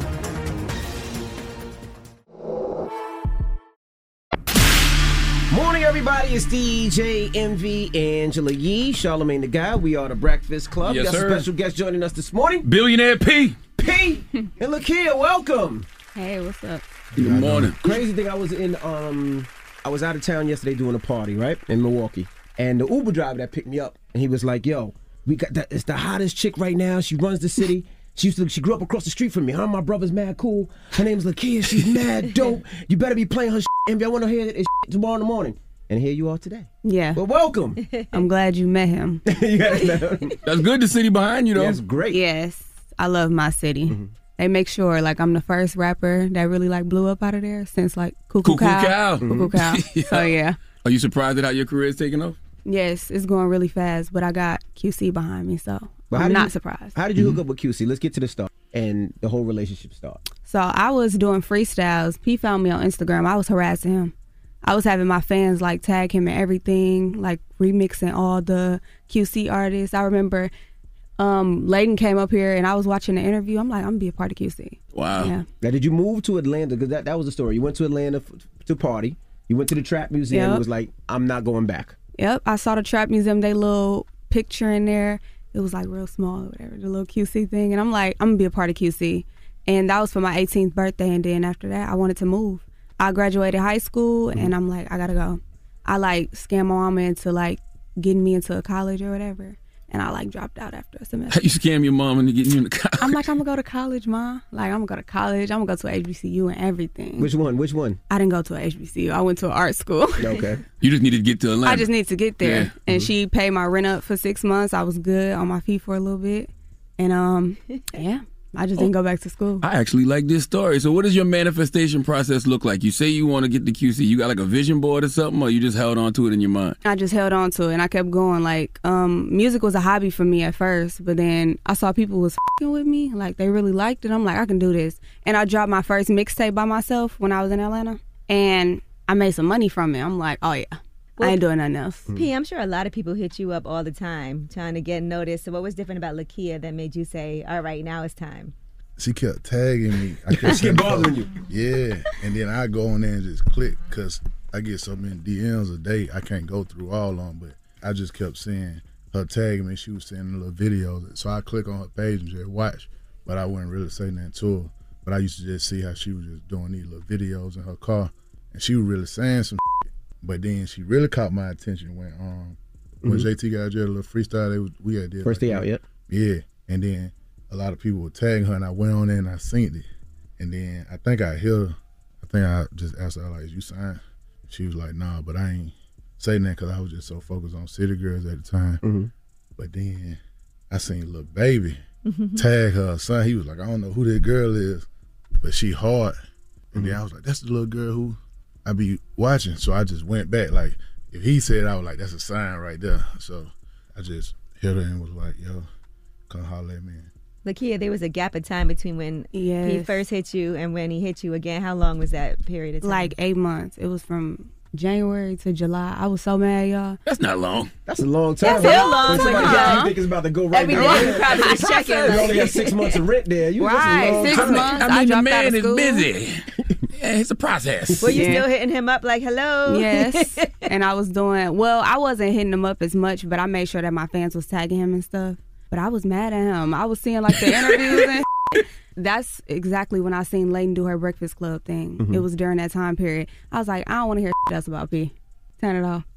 Speaker 4: Morning, everybody. It's D J M V, Angela Yee, Charlamagne the Guy. We are the Breakfast Club.
Speaker 2: Yes,
Speaker 4: Got
Speaker 2: sir.
Speaker 4: a special guest joining us this morning.
Speaker 2: Billionaire P.
Speaker 4: P. And Lakia, welcome.
Speaker 20: Hey, what's up?
Speaker 2: Good morning.
Speaker 4: Crazy thing, I was in, um, I was out of town yesterday doing a party, right, in Milwaukee. And the Uber driver that picked me up, and he was like, yo, we got that, it's the hottest chick right now. She runs the city. She used to, she grew up across the street from me. Her and my brother's mad cool. Her name's Lakia. She's mad dope. You better be playing her shit. I want to hear it tomorrow in the morning. And here you are today.
Speaker 20: Yeah.
Speaker 4: Well, welcome.
Speaker 20: I'm glad you met him.
Speaker 2: That's good, the city behind you, though.
Speaker 4: That's great.
Speaker 20: Yes. I love my city.
Speaker 4: Mm-hmm.
Speaker 20: They make sure, like, I'm the first rapper that really, like, blew up out of there since, like, Cuckoo,
Speaker 2: Cuckoo
Speaker 20: Cow.
Speaker 2: Cow.
Speaker 20: Cuckoo Cow.
Speaker 2: Yeah.
Speaker 20: So, yeah.
Speaker 2: Are you surprised at how your career is taking off?
Speaker 20: Yes, it's going really fast, but I got Q C behind me, so
Speaker 4: But how
Speaker 20: I'm
Speaker 4: did
Speaker 20: not
Speaker 4: you-
Speaker 20: surprised.
Speaker 4: How did you hook up with Q C? Let's get to the start and the whole relationship start.
Speaker 20: So I was doing freestyles. P found me on Instagram. I was harassing him. I was having my fans like tag him and everything, like remixing all the Q C artists. I remember um, Layden came up here and I was watching the interview. I'm like, I'm gonna be a part of Q C.
Speaker 2: Wow.
Speaker 20: Yeah.
Speaker 4: Now, did you move to Atlanta? Because that, that was the story. You went to Atlanta f- to party. You went to the Trap Museum
Speaker 20: Yep.
Speaker 4: and was like, I'm not going back.
Speaker 20: Yep. I saw the Trap Museum, they little picture in there. It was like real small or whatever, the little Q C thing. And I'm like, I'm gonna be a part of Q C. And that was for my eighteenth birthday. And then after that, I wanted to move. I graduated high school, and I'm like, I gotta go. I like scammed my mama into like getting me into a college or whatever. And I like dropped out after a semester.
Speaker 2: How you scam your mom into getting you into college?
Speaker 20: I'm like, I'm gonna go to college, Ma. Like, I'm gonna go to college. I'm gonna go to a H B C U and everything.
Speaker 4: Which one? Which one?
Speaker 20: I didn't go to a H B C U. I went to an art school.
Speaker 4: Okay.
Speaker 2: You just needed to get to Atlanta.
Speaker 20: I just needed to get there.
Speaker 2: Yeah.
Speaker 20: And
Speaker 2: Mhm.
Speaker 20: she paid my rent up for six months. I was good on my feet for a little bit. And um, yeah, I just didn't go back to school.
Speaker 2: I actually like this story. So what does your manifestation process look like? You say you want to get the Q C. You got like a vision board or something, or you just held on to it in your mind?
Speaker 20: I just held on to it and I kept going. Like, um, music was a hobby for me at first, but then I saw people was f***ing with me. Like, they really liked it. I'm like, I can do this. And I dropped my first mixtape by myself when I was in Atlanta. And I made some money from it. I'm like, oh yeah,
Speaker 1: Well,
Speaker 20: I ain't doing nothing else.
Speaker 1: P, I'm sure a lot of people hit you up all the time trying to get noticed. So what was different about Lakia that made you say, all right, now it's time?
Speaker 21: She kept tagging me. I kept
Speaker 4: Kept
Speaker 21: sending
Speaker 4: bothering
Speaker 21: her- Yeah, and then I go on there and just click because I get so many D Ms a day. I can't go through all of them, but I just kept seeing her tagging me. She was sending little videos, so I click on her page and just watch. But I wouldn't really say nothing to her. But I used to just see how she was just doing these little videos in her car, and she was really saying some shit. But then she really caught my attention when um when
Speaker 4: Mhm.
Speaker 21: J T got jail, a little freestyle they was, we had did
Speaker 4: First
Speaker 21: like,
Speaker 4: day out, yep.
Speaker 21: Yeah, and then a lot of people were tagging her, and I went on there and I synced it. And then I think I hit her. I think I just asked her, like, is you signed? She was like, nah, but I ain't saying that because I was just so focused on City Girls at the time.
Speaker 4: Mm-hmm.
Speaker 21: But then I seen Lil Baby tag her son. He was like, I don't know who that girl is, but she hard. And then I was like, that's the little girl who I be watching. So I just went back. Like, if he said, I was like, that's a sign right there. So I just hit her and was like, yo, come holler at me.
Speaker 1: Lakia, there was a gap of time between when he
Speaker 20: Yes.
Speaker 1: first hit you and when he hit you again. How long was that period of time?
Speaker 20: Like eight months. It was from January to July. I was so mad, y'all.
Speaker 2: That's not long.
Speaker 4: That's a long time.
Speaker 20: That's a long
Speaker 4: When somebody
Speaker 20: time.
Speaker 4: got you think it's about to go right
Speaker 20: Every
Speaker 4: now.
Speaker 20: day you probably was checking,
Speaker 4: You
Speaker 20: like-
Speaker 4: only have six months of rent there. You
Speaker 20: Right,
Speaker 4: that's a long
Speaker 20: six
Speaker 4: time.
Speaker 20: months.
Speaker 2: I
Speaker 20: I
Speaker 2: mean, the
Speaker 20: dropped out
Speaker 2: man
Speaker 20: of
Speaker 2: is
Speaker 20: school.
Speaker 2: busy. Yeah, it's a process.
Speaker 1: Were you
Speaker 20: Yeah.
Speaker 1: still hitting him up like, hello?
Speaker 20: Yes. And I was doing, well, I wasn't hitting him up as much, but I made sure that my fans was tagging him and stuff. But I was mad at him. I was seeing like the interviews and that's exactly when I seen Layden do her Breakfast Club thing.
Speaker 2: Mm-hmm.
Speaker 20: It was during that time period. I was like, I don't want to hear else about P. Turn it off.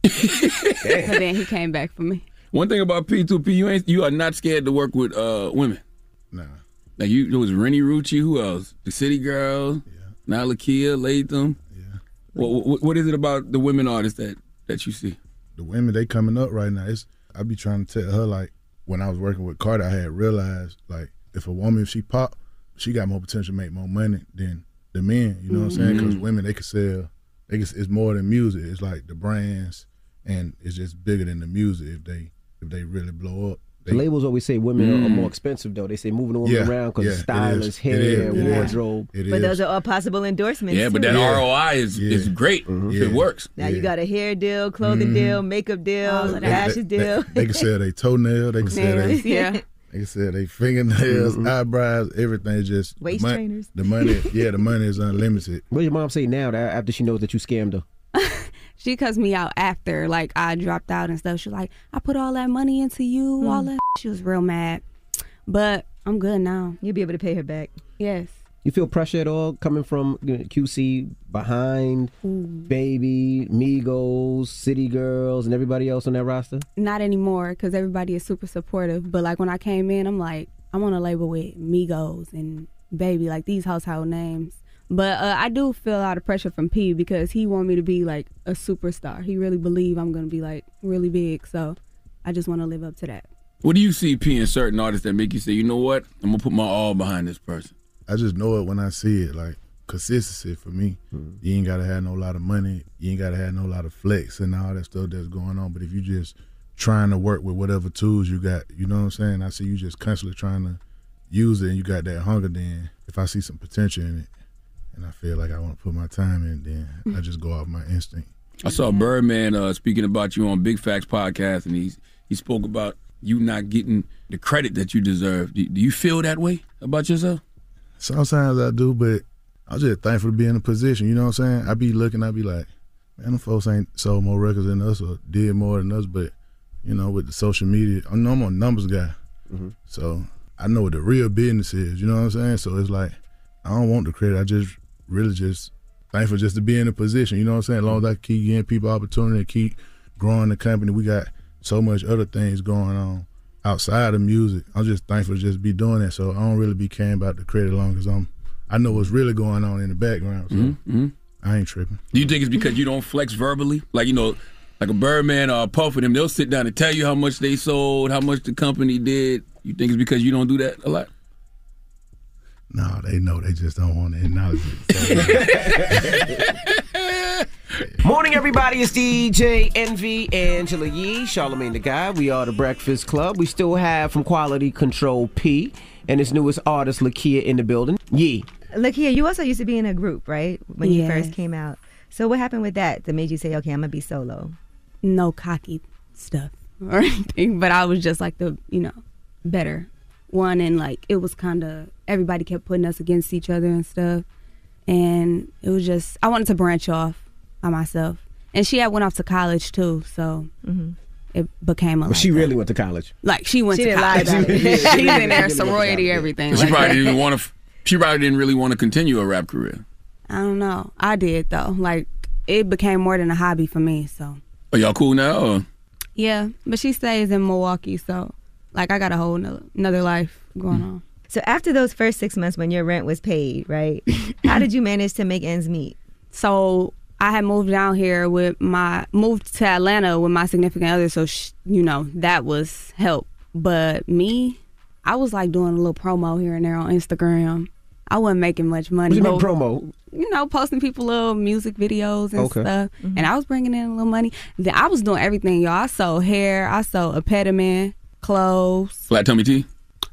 Speaker 20: But then he came back for me.
Speaker 2: One thing about P two P, you ain't you are not scared to work with uh, women.
Speaker 21: Nah.
Speaker 2: Like you, there was Rennie Rucci. Who else? The City Girls. Yeah. Now Lakia, Latham.
Speaker 21: Yeah.
Speaker 2: What, what what is it about the women artists that that you see?
Speaker 21: The women, they coming up right now. It's I be trying to tell her, like, when I was working with Carter, I had realized, like, if a woman, if she pop, she got more potential to make more money than the men. You know what I'm saying? Because
Speaker 2: Mhm.
Speaker 21: women, they can sell. They can, it's more than music. It's like the brands, and it's just bigger than the music. If they if they really blow up,
Speaker 4: The labels always say women are, are
Speaker 21: Mm.
Speaker 4: more expensive, though. They say moving a woman
Speaker 21: Yeah,
Speaker 4: around because
Speaker 21: yeah, it
Speaker 4: stylist,
Speaker 21: is.
Speaker 4: hair,
Speaker 21: It is, it is.
Speaker 4: wardrobe.
Speaker 21: It
Speaker 1: But
Speaker 21: is.
Speaker 1: those are all possible endorsements.
Speaker 2: Yeah, but
Speaker 1: too.
Speaker 2: that R O I is is great if it works.
Speaker 1: Now you got a hair deal, clothing
Speaker 21: Mhm.
Speaker 1: deal, makeup deal,
Speaker 21: They-
Speaker 1: lashes
Speaker 21: they,
Speaker 1: deal.
Speaker 21: They, they can sell their toenail. They can sell their
Speaker 1: Nails, yeah.
Speaker 21: They can sell their fingernails,
Speaker 4: Mhm.
Speaker 21: eyebrows, everything. Just
Speaker 4: Waist
Speaker 21: the mon-
Speaker 4: trainers.
Speaker 21: The money, yeah, the money is unlimited.
Speaker 4: What does your mom say now that after she knows that you scammed her?
Speaker 20: She cussed me out after, like, I dropped out and stuff. She was like, I put all that money into you, all that. She was real mad. But I'm good now.
Speaker 1: You'll be able to pay her back.
Speaker 20: Yes.
Speaker 4: You feel pressure at all coming from you know, Q C behind Baby, Migos, City Girls, and everybody else on that roster?
Speaker 20: Not anymore because everybody is super supportive. But, like, when I came in, I'm like, I'm on a label with Migos and Baby, like, these household names. But uh, I do feel a lot of pressure from P because he want me to be, like, a superstar. He really believe I'm going to be, like, really big. So I just want to live up to that.
Speaker 2: What do you see, P, in certain artists that make you say, you know what, I'm gonna put my all behind this person?
Speaker 21: I just know it when I see it. Like consistency for me.
Speaker 2: Mm-hmm.
Speaker 21: You ain't gotta have no lot of money. You ain't gotta have no lot of flex and all that stuff that's going on. But if you just trying to work with whatever tools you got, you know what I'm saying? I see you just constantly trying to use it and you got that hunger, then if I see some potential in it and I feel like I want to put my time in, then I just go off my instinct.
Speaker 2: I saw Birdman uh, speaking about you on Big Facts podcast, and he he spoke about you not getting the credit that you deserve. Do, do you feel that way about yourself?
Speaker 21: Sometimes I do, but I'm just thankful to be in a position. You know what I'm saying? I be looking, I be like, man, them folks ain't sold more records than us or did more than us, but, you know, with the social media, I know I'm a numbers guy.
Speaker 4: Mm-hmm.
Speaker 21: So I know what the real business is, you know what I'm saying? So it's like, I don't want the credit. I just really just thankful just to be in a position. You know what I'm saying? As long as I keep giving people opportunity, keep growing the company, we got so much other things going on outside of music. I'm just thankful to just be doing that. So I don't really be caring about the credit long as I'm. I know what's really going on in the background. So
Speaker 2: Mm-hmm.
Speaker 21: I ain't tripping.
Speaker 2: Do you think it's because you don't flex verbally? Like, you know, like a Birdman or a Puff of them, they'll sit down and tell you how much they sold, how much the company did. You think it's because you don't do that a lot?
Speaker 21: No, they know. They just don't want to acknowledge it.
Speaker 4: Morning, everybody. It's D J Envy, Angela Yee, Charlamagne the Guy. We are the Breakfast Club. We still have from Quality Control P and his newest artist, Lakia, in the building. Yee.
Speaker 1: Lakia, you also used to be in a group, right? When you
Speaker 20: Yes.
Speaker 1: first came out. So what happened with that that made you say, okay, I'm going to be solo?
Speaker 20: No cocky stuff or anything, but I was just like the, you know, better one. And like, it was kind of, everybody kept putting us against each other and stuff. And it was just, I wanted to branch off by myself. And she had went off to college too, so
Speaker 1: Mhm.
Speaker 20: it became a
Speaker 4: But
Speaker 20: like,
Speaker 4: she really went to college.
Speaker 20: like she went
Speaker 1: She
Speaker 20: to
Speaker 1: didn't lie
Speaker 20: college.
Speaker 1: about it.
Speaker 20: She's
Speaker 1: She
Speaker 20: in
Speaker 1: really
Speaker 20: there,
Speaker 1: went to
Speaker 20: sorority,
Speaker 1: college.
Speaker 20: everything.
Speaker 2: She
Speaker 20: like
Speaker 2: probably
Speaker 20: that.
Speaker 2: didn't want to. She probably didn't really want to continue a rap career.
Speaker 20: I don't know. I did though. Like it became more than a hobby for me. So
Speaker 2: Are y'all cool now? Or?
Speaker 20: yeah, but she stays in Milwaukee, so like I got a whole nother, another life going on.
Speaker 1: So after those first six months when your rent was paid, right? How did you manage to make ends meet?
Speaker 20: So I had moved down here with my moved to Atlanta with my significant other, so sh- you know that was help. But me, I was like doing a little promo here and there on Instagram. I wasn't making much money.
Speaker 4: What do you mean
Speaker 20: but,
Speaker 4: promo?
Speaker 20: You know, posting people little music videos and
Speaker 4: Okay.
Speaker 20: stuff,
Speaker 1: Mm-hmm.
Speaker 20: and I was bringing in a little money. Then I was doing everything, y'all. I sold hair, I sold a pediment, clothes.
Speaker 2: Flat tummy tea?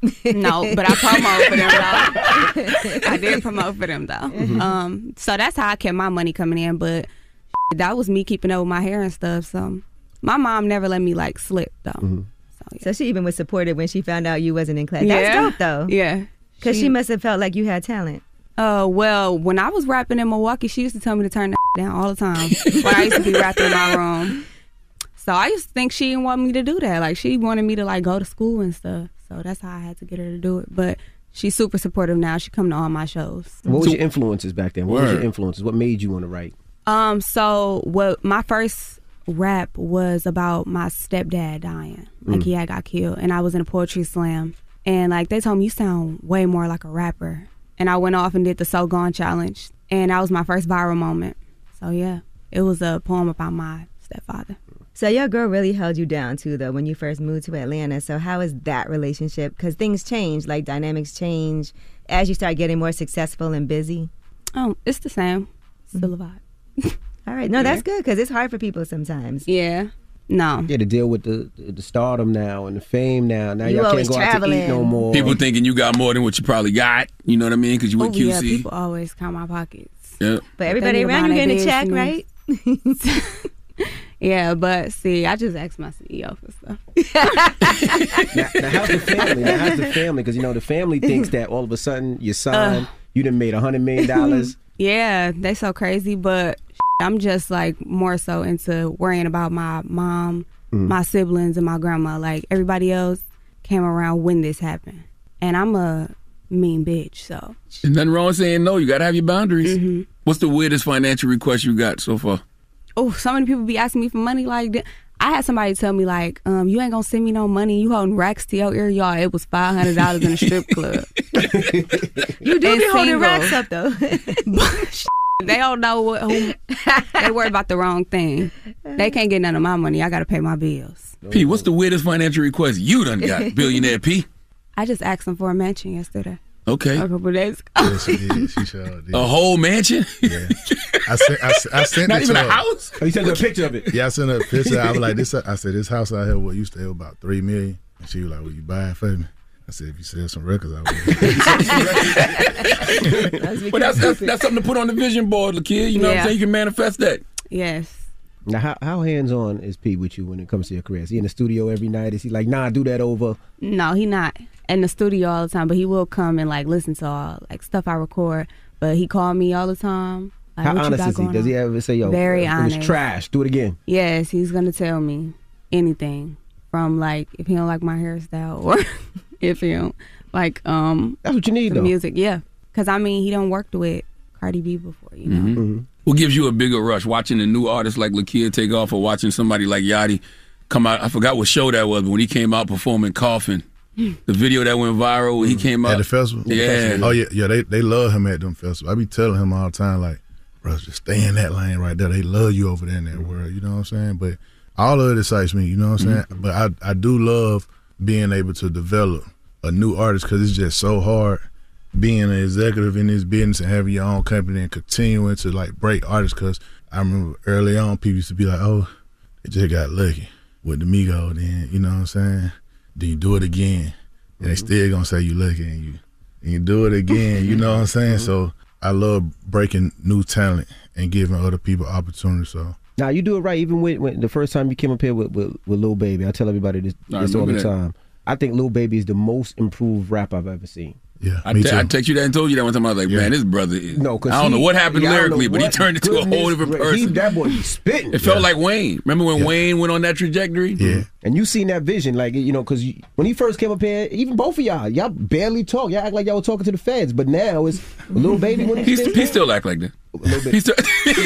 Speaker 20: No, but I promote for them though. I did promote for them though.
Speaker 1: Mm-hmm.
Speaker 20: Um, so that's how I kept my money coming in. But that was me keeping up with my hair and stuff. So my mom never let me like slip though.
Speaker 1: Mm-hmm. So she even was supportive when she found out you wasn't in class.
Speaker 20: Yeah.
Speaker 1: That's dope though.
Speaker 20: Yeah,
Speaker 1: Because she,
Speaker 20: She-
Speaker 1: must have felt like you had talent.
Speaker 20: Uh, well, when I was rapping in Milwaukee, she used to tell me to turn that down all the time. When I used to be rapping in my room. So I used to think she didn't want me to do that. Like she wanted me to like go to school and stuff. So that's how I had to get her to do it. But she's super supportive now. She come to all my shows.
Speaker 4: What was your influences back then? What was your
Speaker 2: Word.
Speaker 4: influences? What made you want to write?
Speaker 20: Um, so what my first rap was about my stepdad dying. Like
Speaker 4: Mm.
Speaker 20: he had got killed, and I was in a poetry slam, and like they told me you sound way more like a rapper. And I went off and did the So Gone challenge, and that was my first viral moment. So yeah, it was a poem about my stepfather.
Speaker 1: So your girl really held you down too, though, when you first moved to Atlanta. So how is that relationship? Because things change, like dynamics change as you start getting more successful and busy.
Speaker 20: Oh, it's the same. Still a vibe.
Speaker 1: All right, no,
Speaker 20: Yeah.
Speaker 1: that's good because it's hard for people sometimes.
Speaker 20: Yeah. No.
Speaker 4: Yeah, to deal with the the stardom now and the fame now. Now
Speaker 1: You
Speaker 4: y'all can't
Speaker 1: always
Speaker 4: go out to eat
Speaker 1: traveling.
Speaker 4: no more.
Speaker 2: People thinking you got more than what you probably got. You know what I mean? Because you
Speaker 20: Oh
Speaker 2: with Q
Speaker 20: yeah,
Speaker 2: C.
Speaker 20: people always count my pockets.
Speaker 2: Yeah.
Speaker 1: But everybody
Speaker 20: They
Speaker 1: around you
Speaker 20: need to
Speaker 1: getting a
Speaker 20: buy
Speaker 1: check,
Speaker 20: their
Speaker 1: right?
Speaker 20: business. Yeah, but see, I just asked my C E O for stuff.
Speaker 4: now, now, how's the family? Now, how's the family? Because, you know, the family thinks that all of a sudden you signed,
Speaker 20: Uh.
Speaker 4: you done made one hundred million dollars.
Speaker 20: Yeah, they so crazy, but I'm just like more so into worrying about my mom,
Speaker 4: Mm.
Speaker 20: my siblings, and my grandma. Like everybody else came around when this happened, and I'm a mean bitch. So
Speaker 2: There's nothing wrong with saying no. You got to have your boundaries.
Speaker 20: Mm-hmm.
Speaker 2: What's the weirdest financial request you got so far?
Speaker 20: oh, so many people be asking me for money. Like th- I had somebody tell me like, um, you ain't gonna send me no money. You holding racks to your ear, y'all. It was five hundred dollars in a strip club.
Speaker 1: You do
Speaker 20: And
Speaker 1: be holding
Speaker 20: single.
Speaker 1: racks up though.
Speaker 20: They don't know what who they worry about the wrong thing. They can't get none of my money. I gotta pay my bills.
Speaker 2: P, what's the weirdest financial request you done got? Billionaire P?
Speaker 20: I just asked them for a mansion yesterday.
Speaker 2: Okay.
Speaker 20: A couple days ago.
Speaker 21: Yeah, she did. She sure did.
Speaker 2: A whole mansion?
Speaker 21: Yeah. I sent, I, sent- I sent
Speaker 2: Not
Speaker 21: it
Speaker 2: even
Speaker 21: to
Speaker 2: a
Speaker 21: her.
Speaker 2: house?
Speaker 4: Oh, you sent her a picture of it?
Speaker 21: Yeah, I sent her a picture. I was like, this. I said, this house out here, what used to have about three million. And she was like, will you buy it for me? I said, if you sell some records, I will.
Speaker 2: But that's, that's, that's something to put on the vision board, the kid. You know what
Speaker 20: Yeah.
Speaker 2: I'm saying? You can manifest that.
Speaker 20: Yes.
Speaker 4: Now, how, how hands-on is P with you when it comes to your career? Is he in the studio every night? Is he like, nah, do that over?
Speaker 20: No, he not in the studio all the time, but he will come and like listen to all like stuff I record. But he call me all the time. Like,
Speaker 4: How
Speaker 20: what you
Speaker 4: honest
Speaker 20: got
Speaker 4: is he?
Speaker 20: going
Speaker 4: Does he
Speaker 20: on?
Speaker 4: ever say, yo,
Speaker 20: Very
Speaker 4: it
Speaker 20: honest.
Speaker 4: was trash, do it again?
Speaker 20: Yes, he's gonna tell me anything from like if he don't like my hairstyle or if he don't like um
Speaker 4: That's what you need,
Speaker 20: the
Speaker 4: though.
Speaker 20: music. Yeah. Because, I mean, he done worked with Cardi B before, you know?
Speaker 2: Mm-hmm. Mm-hmm. What gives you a bigger rush, watching a new artist like Lakia take off or watching somebody like Yachty come out? I forgot what show that was, but when he came out performing Coffin, the video that went viral when he came out.
Speaker 21: At the festival?
Speaker 2: Yeah.
Speaker 21: Oh, yeah, yeah. They they love him at them festivals. I be telling him all the time, like, bro, just stay in that lane right there. They love you over there in that world, you know what I'm saying? But all of it excites me, you know what I'm saying? Mm-hmm. But I, I do love being able to develop a new artist because it's just so hard being an executive in this business and having your own company and continuing to, like, break artists. Because I remember early on, people used to be like, oh, they just got lucky with the Migos. Then, you know what I'm saying? Then you do it again, and they still gonna say you lucky, and you and you do it again. You know what I'm saying? So I love breaking new talent and giving other people opportunities. So
Speaker 4: now you do it right. Even with, when the first time you came up here with with, with Lil Baby, I tell everybody this, this all the that. time. I think Lil Baby is the most improved rapper I've ever seen.
Speaker 21: Yeah,
Speaker 2: I, te- I text you that and told you that one time. I was like, yeah. man, this brother is. No, cause I don't he, know what happened yeah, lyrically, but he turned into a whole different person.
Speaker 4: He, that boy be spitting.
Speaker 2: It felt yeah. like Wayne. Remember when yeah. Wayne went on that trajectory?
Speaker 21: Yeah.
Speaker 4: And you seen that vision, like, you know, because when he first came up here, even both of y'all, y'all barely talk. Y'all act like y'all were talking to the feds, but now it's a Lil Baby. When
Speaker 2: he, he still act like that.
Speaker 4: A little bit.
Speaker 2: He still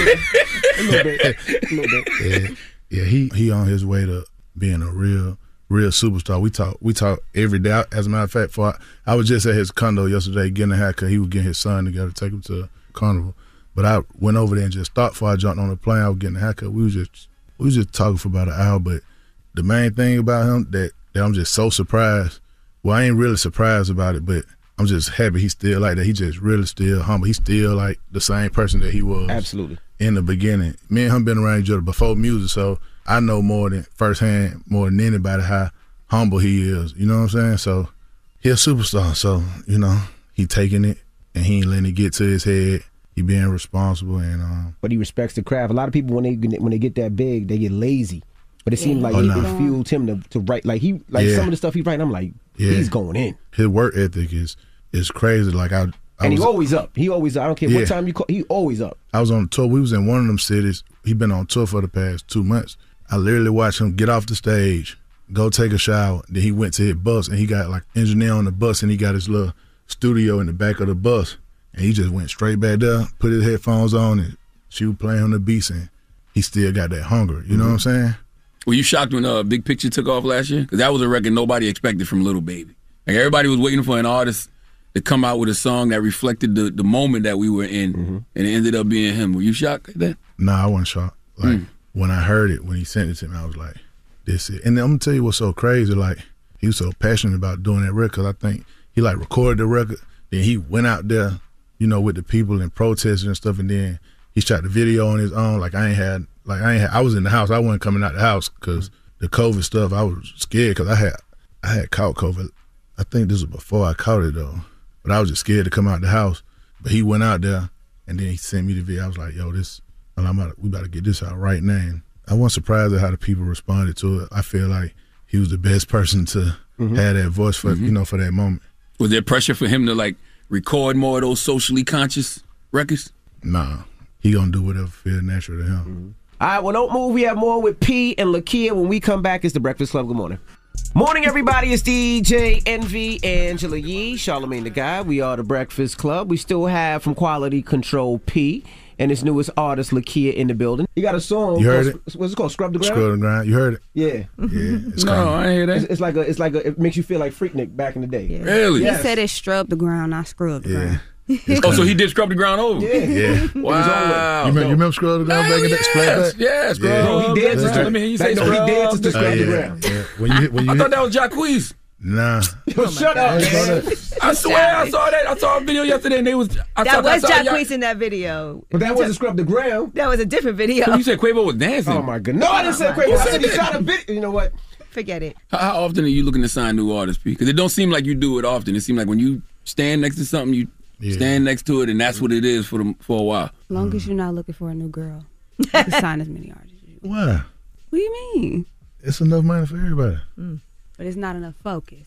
Speaker 4: a little bit. A little bit.
Speaker 21: Yeah, yeah. He he on his way to being a real. real superstar. We talk we talk every day. As a matter of fact, for I was just at his condo yesterday getting a haircut. He was getting his son together to take him to Carnival. But I went over there and just thought before I jumped on the plane, I was getting a haircut. We was just we was just talking for about an hour. But the main thing about him that, that I'm just so surprised. Well, I ain't really surprised about it, but I'm just happy he's still like that. He just really still humble. He's still like the same person that he was
Speaker 4: absolutely
Speaker 21: in the beginning. Me and him been around each other before music, so I know more than firsthand, more than anybody, how humble he is. You know what I'm saying? So he a superstar. So, you know, he taking it and he ain't letting it get to his head. He being responsible and um
Speaker 4: but he respects the craft. A lot of people when they when they get that big, they get lazy. But it seemed like
Speaker 21: oh,
Speaker 4: it,
Speaker 21: no.
Speaker 4: it fueled him to, to write like he like
Speaker 21: yeah.
Speaker 4: some of the stuff he writing. I'm like,
Speaker 21: yeah.
Speaker 4: he's going in.
Speaker 21: His work ethic is is crazy. Like I, I
Speaker 4: and
Speaker 21: was,
Speaker 4: he always up. He always up. I don't care
Speaker 21: yeah.
Speaker 4: what time you call. He always up.
Speaker 21: I was on tour. We was in one of them cities. He been on tour for the past two months. I literally watched him get off the stage, go take a shower. Then he went to his bus and he got like engineer on the bus and he got his little studio in the back of the bus. And he just went straight back there, put his headphones on and she was playing on the beats and he still got that hunger. You mm-hmm. know what I'm saying?
Speaker 2: Were you shocked when uh, Big Picture took off last year? Because that was a record nobody expected from Lil Baby. Like everybody was waiting for an artist to come out with a song that reflected the, the moment that we were in, mm-hmm. and it ended up being him. Were you shocked at that?
Speaker 21: Nah, I wasn't shocked. Like mm. when I heard it, when he sent it to me, I was like, this is it. And I'm gonna tell you what's so crazy. Like he was so passionate about doing that record. Cause I think he like recorded the record, then he went out there, you know, with the people and protesting and stuff, and then he shot the video on his own. Like I ain't had, like I ain't had, I was in the house. I wasn't coming out the house because the COVID stuff. I was scared because I had, I had caught COVID. I think this was before I caught it though, but I was just scared to come out the house. But he went out there, and then he sent me the video. I was like, yo, this, and I'm about, we about to get this out right now. And I wasn't surprised at how the people responded to it. I feel like he was the best person to mm-hmm. have that voice for, mm-hmm. you know, for that moment.
Speaker 2: Was there pressure for him to like record more of those socially conscious records?
Speaker 21: Nah, he gonna do whatever feels natural to him.
Speaker 4: Mm-hmm. All right, well, don't move. We have more with P and Lakia. When we come back, it's the Breakfast Club. Good morning. Morning, everybody. It's D J Envy, Angela Yee, Charlamagne the Guy. We are the Breakfast Club. We still have from Quality Control P and his newest artist, Lakia, in the building. He got a song.
Speaker 21: You heard
Speaker 4: called,
Speaker 21: it?
Speaker 4: What's it called? Scrub the Ground?
Speaker 21: Scrub the Ground. You heard it?
Speaker 4: Yeah.
Speaker 21: Yeah. It's
Speaker 2: no, I ain't hear that.
Speaker 4: It's, it's like a, it's like a, it makes you feel like Freaknik back in the day.
Speaker 20: Yeah.
Speaker 2: Really?
Speaker 20: Yes. He said it scrubbed the ground, not scrubbed the
Speaker 21: yeah.
Speaker 20: ground.
Speaker 2: Oh, so he did scrub the ground over?
Speaker 4: Yeah.
Speaker 21: Yeah.
Speaker 2: Wow.
Speaker 21: You remember, you remember Scrub the Ground
Speaker 2: Hell
Speaker 21: back in
Speaker 2: yes.
Speaker 21: that?
Speaker 2: Yes, bro.
Speaker 21: Yeah.
Speaker 4: No, he dances
Speaker 2: yeah.
Speaker 4: to,
Speaker 2: Let me hear you say
Speaker 4: no,
Speaker 2: scrub.
Speaker 4: he dances to Scrub
Speaker 21: Uh,
Speaker 4: the
Speaker 21: yeah.
Speaker 4: Ground.
Speaker 21: Yeah. When you, when you
Speaker 2: I
Speaker 21: hit,
Speaker 2: thought that was Jacquees.
Speaker 21: Nah.
Speaker 4: Yo, shut up, man.
Speaker 2: I swear I saw that. I saw a video yesterday and they was. I
Speaker 1: That
Speaker 2: thought,
Speaker 1: was
Speaker 2: I saw
Speaker 1: Jacquees in that video.
Speaker 4: But that wasn't Scrub the Ground.
Speaker 1: That was a different video.
Speaker 2: So you said Quavo was dancing.
Speaker 4: Oh, my God. No, I didn't say Quavo. I said he shot a video. You know what?
Speaker 1: Forget it.
Speaker 2: How, how often are you looking to sign new artists, P? Because it don't seem like you do it often. It seems like when you stand next to something, you yeah. stand next to it, and that's what it is for the, for a while.
Speaker 20: As long mm. as you're not looking for a new girl, you can sign as many artists as you want.
Speaker 21: Why?
Speaker 20: What do you mean?
Speaker 21: It's enough money for everybody.
Speaker 20: Mm. But it's not enough focus.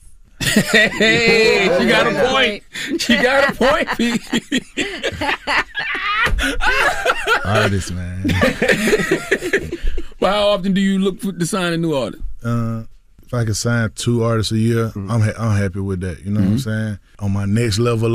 Speaker 2: Hey, she got a point. She got a point, P.
Speaker 21: Artists, man.
Speaker 2: Well, how often do you look for, to sign a new artist?
Speaker 21: Uh, if I could sign two artists a year, mm-hmm. I'm ha- I'm happy with that. You know mm-hmm. what I'm saying? On my next level up,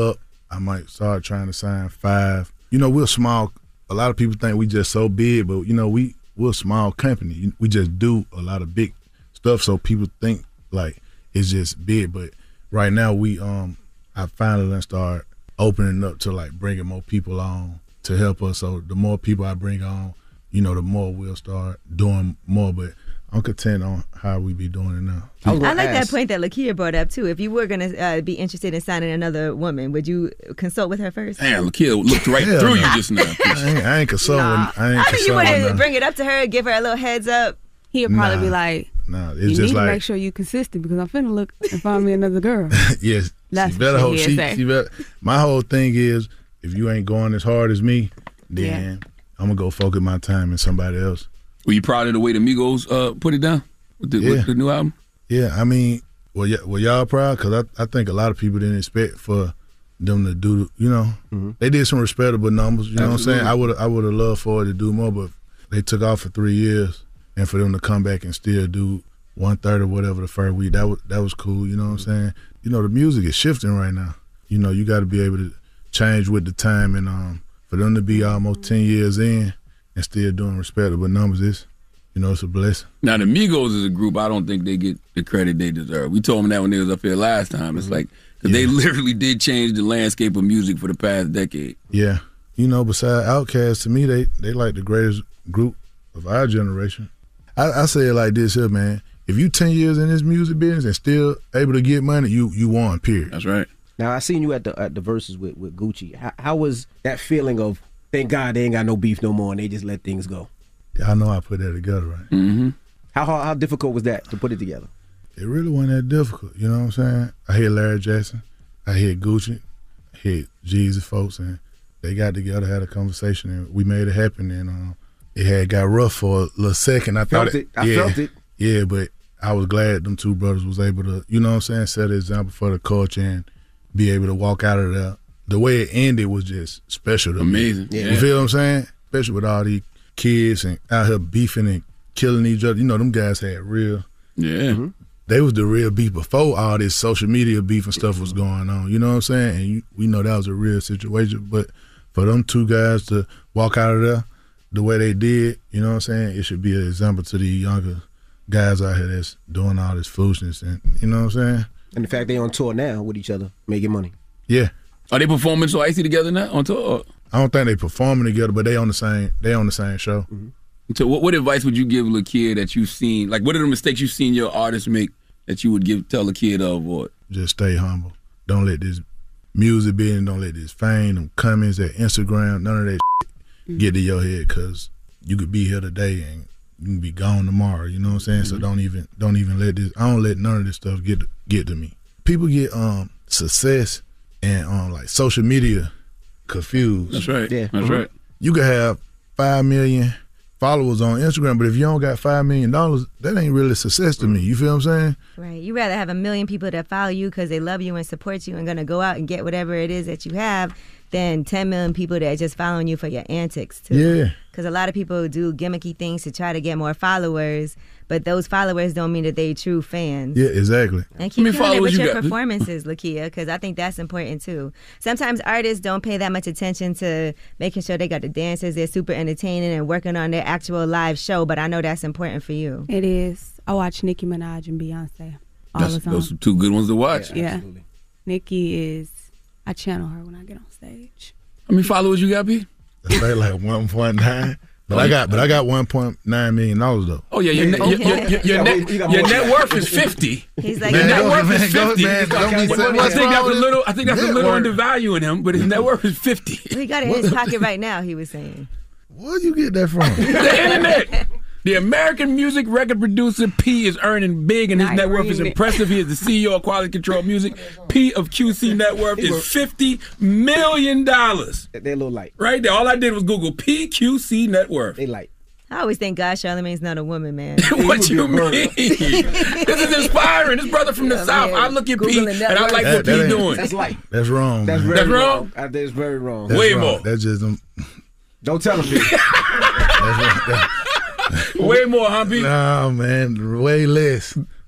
Speaker 21: I might start trying to sign five. You know, we're small. A lot of people think we just so big, but you know, we we're a small company. We just do a lot of big stuff, so people think like it's just big. But right now, we um, I finally done start opening up to like bringing more people on to help us. So the more people I bring on, you know, the more we'll start doing more. But I'm content on how we be doing it now.
Speaker 1: I, I like ask. that point that Lakia brought up too. If you were gonna uh, be interested in signing another woman, would you consult with her first?
Speaker 2: Damn, Lakia looked right through no. you just now.
Speaker 21: I ain't, I ain't consulting. Nah. I, ain't
Speaker 1: I think you would
Speaker 21: no.
Speaker 1: bring it up to her, give her a little heads up.
Speaker 20: He'd probably
Speaker 21: nah.
Speaker 20: be like,
Speaker 21: nah, it's
Speaker 20: "You
Speaker 21: just
Speaker 20: need
Speaker 21: like,
Speaker 20: to make sure you consistent because I'm finna look and find me another girl."
Speaker 21: Yes,
Speaker 20: that's
Speaker 21: she better
Speaker 20: what
Speaker 21: hope
Speaker 20: she,
Speaker 21: she,
Speaker 20: say.
Speaker 21: she better. My whole thing is, if you ain't going as hard as me, then yeah. I'm gonna go focus my time in somebody else.
Speaker 2: Were you proud of the way the Migos uh, put it down? With the,
Speaker 21: yeah.
Speaker 2: with the new album?
Speaker 21: Yeah, I mean, well, y- well y'all proud? Because I, I think a lot of people didn't expect for them to do, you know, mm-hmm. they did some respectable numbers, you know Absolutely. What I'm saying? I would I would have loved for it to do more, but they took off for three years, and for them to come back and still do one-third or whatever the first week, that was, that was cool, you know what I'm saying? You know, the music is shifting right now. You know, you got to be able to change with the time, and um, for them to be almost ten years in and still doing respectable numbers, is you know, it's a blessing.
Speaker 2: Now, the Migos as a group, I don't think they get the credit they deserve. We told them that when they was up here last time. It's like, cause yeah. they literally did change the landscape of music for the past decade.
Speaker 21: Yeah. You know, besides Outkast, to me, they, they like the greatest group of our generation. I, I say it like this here, man. If you ten years in this music business and still able to get money, you you won, period.
Speaker 2: That's right.
Speaker 4: Now, I seen you at the at the Versus with, with Gucci. How, how was that feeling of, thank God they ain't got no beef no more and they just let things go?
Speaker 21: I know I put that together, right?
Speaker 2: Mm-hmm.
Speaker 4: How, how how difficult was that to put it together?
Speaker 21: It really wasn't that difficult, you know what I'm saying? I hit Larry Jackson, I hit Gucci, I hit Jeezy folks, and they got together, had a conversation, and we made it happen. And um, it had got rough for a little second. I
Speaker 4: felt
Speaker 21: thought
Speaker 4: it. I
Speaker 21: yeah,
Speaker 4: felt it.
Speaker 21: Yeah, but I was glad them two brothers was able to, you know what I'm saying, set an example for the culture and be able to walk out of there. The way it ended was just special to
Speaker 2: Amazing.
Speaker 21: me.
Speaker 2: Yeah.
Speaker 21: You feel what I'm saying? Especially with all these kids and out here beefing and killing each other. You know, them guys had real.
Speaker 2: Yeah. Mm-hmm.
Speaker 21: They was the real beef before all this social media beef and stuff was going on. You know what I'm saying? And you, we know that was a real situation. But for them two guys to walk out of there the way they did, you know what I'm saying? It should be an example to the younger guys out here that's doing all this foolishness. And you know what I'm saying?
Speaker 4: And the fact they on tour now with each other, making money.
Speaker 21: Yeah.
Speaker 2: Are they performing so icy together now on tour?
Speaker 21: I don't think they performing together, but they on the same they on the same show.
Speaker 2: Mm-hmm. So what, what advice would you give Lakia that you've seen? Like, what are the mistakes you've seen your artists make that you would give tell a kid to avoid?
Speaker 21: Just stay humble. Don't let this music be and don't let this fame, them comments, that Instagram, none of that shit get to your head, because you could be here today and you can be gone tomorrow. You know what I'm saying? Mm-hmm. So don't even don't even let this. I don't let none of this stuff get get to me. People get um success and um like social media confused.
Speaker 2: That's right.
Speaker 4: Yeah,
Speaker 2: that's right.
Speaker 21: You could have five million followers on Instagram, but if you don't got five million dollars, that ain't really success to me. You feel what I'm saying?
Speaker 1: Right. You rather have a million people that follow you because they love you and support you and gonna go out and get whatever it is that you have, than ten million people that are just following you for your antics too.
Speaker 21: Yeah.
Speaker 1: Because a lot of people do gimmicky things to try to get more followers, but those followers don't mean that they true fans.
Speaker 21: Yeah, exactly.
Speaker 1: And keep killing it with
Speaker 2: you
Speaker 1: your
Speaker 2: got?
Speaker 1: performances, Lakia, because I think that's important too. Sometimes artists don't pay that much attention to making sure they got the dancers, they're super entertaining and working on their actual live show, but I know that's important for you.
Speaker 20: It is. I watch Nicki Minaj and Beyonce all
Speaker 2: That's,
Speaker 20: the time.
Speaker 2: those are two good ones to watch.
Speaker 20: Yeah. yeah. Nicki is, I channel her when I get on stage.
Speaker 2: How many followers you got, B?
Speaker 21: That's like, like one point nine. But I got, but I got one point nine million dollars though.
Speaker 2: Oh yeah, your, net, your, your, your, your, net, your net worth is fifty.
Speaker 1: He's like,
Speaker 2: your net worth
Speaker 21: man,
Speaker 2: is fifty.
Speaker 21: Man, don't be
Speaker 2: well, I think that's a little. I think that's a little undervaluing him, but his net worth is fifty.
Speaker 1: He got it in his pocket right now. He was saying.
Speaker 21: Where'd you get that from?
Speaker 2: The internet. The American music record producer P is earning big, and his net worth is impressive. He is the C E O of Quality Control Music. P of Q C net worth is fifty million dollars.
Speaker 4: They're a little light.
Speaker 2: Right there. All I did was Google P Q C net worth.
Speaker 4: They light.
Speaker 1: I always think God Charlamagne's not a woman, man.
Speaker 2: What you mean? This is inspiring. This brother from the yeah, South. Man. I look at P and I like
Speaker 21: that,
Speaker 2: what
Speaker 21: that
Speaker 2: P doing.
Speaker 4: That's light.
Speaker 21: That's wrong.
Speaker 4: That's,
Speaker 21: man.
Speaker 4: that's
Speaker 2: wrong.
Speaker 4: wrong. I think it's very wrong.
Speaker 21: That's
Speaker 2: Way
Speaker 21: wrong.
Speaker 2: more.
Speaker 21: That's just um,
Speaker 4: Don't tell him, P.
Speaker 21: That's wrong.
Speaker 2: Way more, huh, P?
Speaker 21: No, man, way less.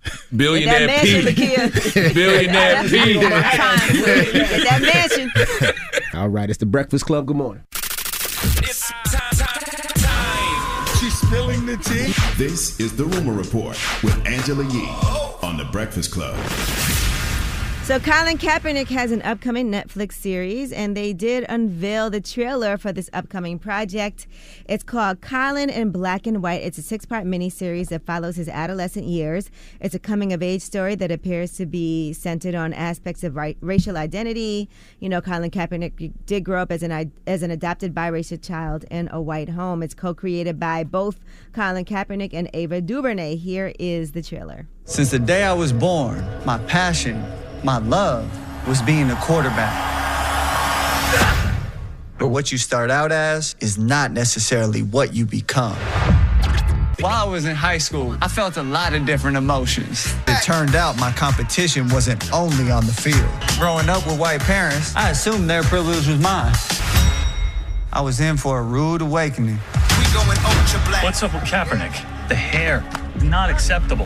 Speaker 2: Billionaire
Speaker 1: Get
Speaker 2: P.
Speaker 1: that mansion, Lakia.
Speaker 2: Billionaire P.
Speaker 1: Get that mansion.
Speaker 4: All right, it's the Breakfast Club. Good morning.
Speaker 5: She's spilling the tea. This is the Rumor Report with Angela Yee on the Breakfast Club.
Speaker 1: So Colin Kaepernick has an upcoming Netflix series, and they did unveil the trailer for this upcoming project. It's called Colin in Black and White. It's a six-part miniseries that follows his adolescent years. It's a coming-of-age story that appears to be centered on aspects of ra- racial identity. You know, Colin Kaepernick did grow up as an as an adopted biracial child in a white home. It's co-created by both Colin Kaepernick and Ava DuVernay. Here is the trailer.
Speaker 3: Since the day I was born, my passion, my love was being a quarterback. But what you start out as is not necessarily what you become. While I was in high school, I felt a lot of different emotions. It turned out my competition wasn't only on the field. Growing up with white parents, I assumed their privilege was mine. I was in for a rude awakening.
Speaker 22: We going ultra black. What's up with Kaepernick? The hair, not acceptable.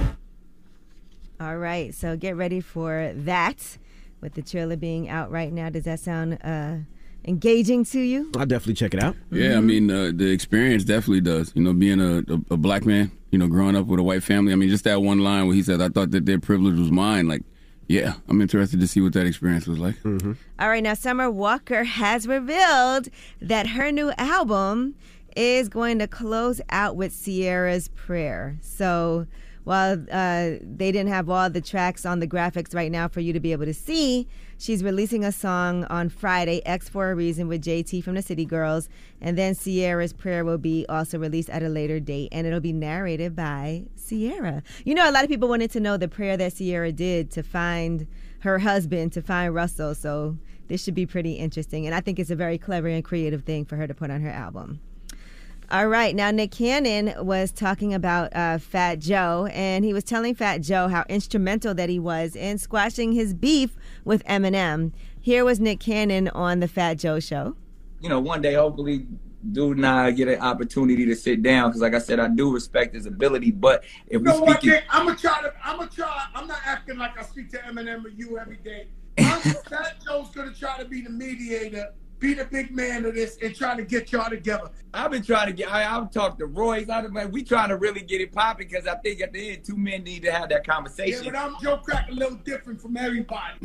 Speaker 1: All right, so get ready for that with the trailer being out right now. Does that sound uh, engaging to you?
Speaker 4: I'll definitely check it out.
Speaker 2: Yeah, I mean, uh, the experience definitely does. You know, being a, a, a black man, you know, growing up with a white family. I mean, just that one line where he said, I thought that their privilege was mine. Like, yeah, I'm interested to see what that experience was like.
Speaker 4: Mm-hmm.
Speaker 1: All right, now Summer Walker has revealed that her new album is going to close out with Ciara's Prayer. So while uh, they didn't have all the tracks on the graphics right now for you to be able to see, she's releasing a song on Friday, X for a Reason, with J T from the City Girls. And then Ciara's Prayer will be also released at a later date, and it'll be narrated by Ciara. You know, a lot of people wanted to know the prayer that Ciara did to find her husband, to find Russell. So this should be pretty interesting. And I think it's a very clever and creative thing for her to put on her album. All right, now Nick Cannon was talking about uh, Fat Joe, and he was telling Fat Joe how instrumental that he was in squashing his beef with Eminem. Here was Nick Cannon on the Fat Joe Show.
Speaker 23: You know, one day, hopefully, Dude and I get an opportunity to sit down, because like I said, I do respect his ability, but if we
Speaker 15: You know what,
Speaker 23: speak...
Speaker 15: Nick? I'm gonna try to, I'm gonna try, I'm not acting like I speak to Eminem or you every day. I'm, Fat Joe's gonna try to be the mediator, be the big man of this, and try to get y'all together.
Speaker 23: I've been trying to get, I, I've talked to Royce, I've been, we trying to really get it popping, because I think at the end, two men need to have that conversation.
Speaker 15: Yeah, but I'm Joe Crack a little different from everybody.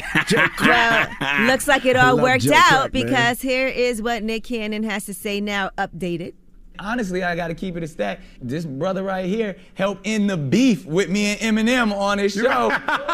Speaker 1: Well, looks like it all worked
Speaker 23: Joe
Speaker 1: out,
Speaker 23: Crack, man.
Speaker 1: because here is what Nick Cannon has to say now, updated.
Speaker 23: Honestly, I got to keep it a stack. This brother right here helped end the beef with me and Eminem on his show.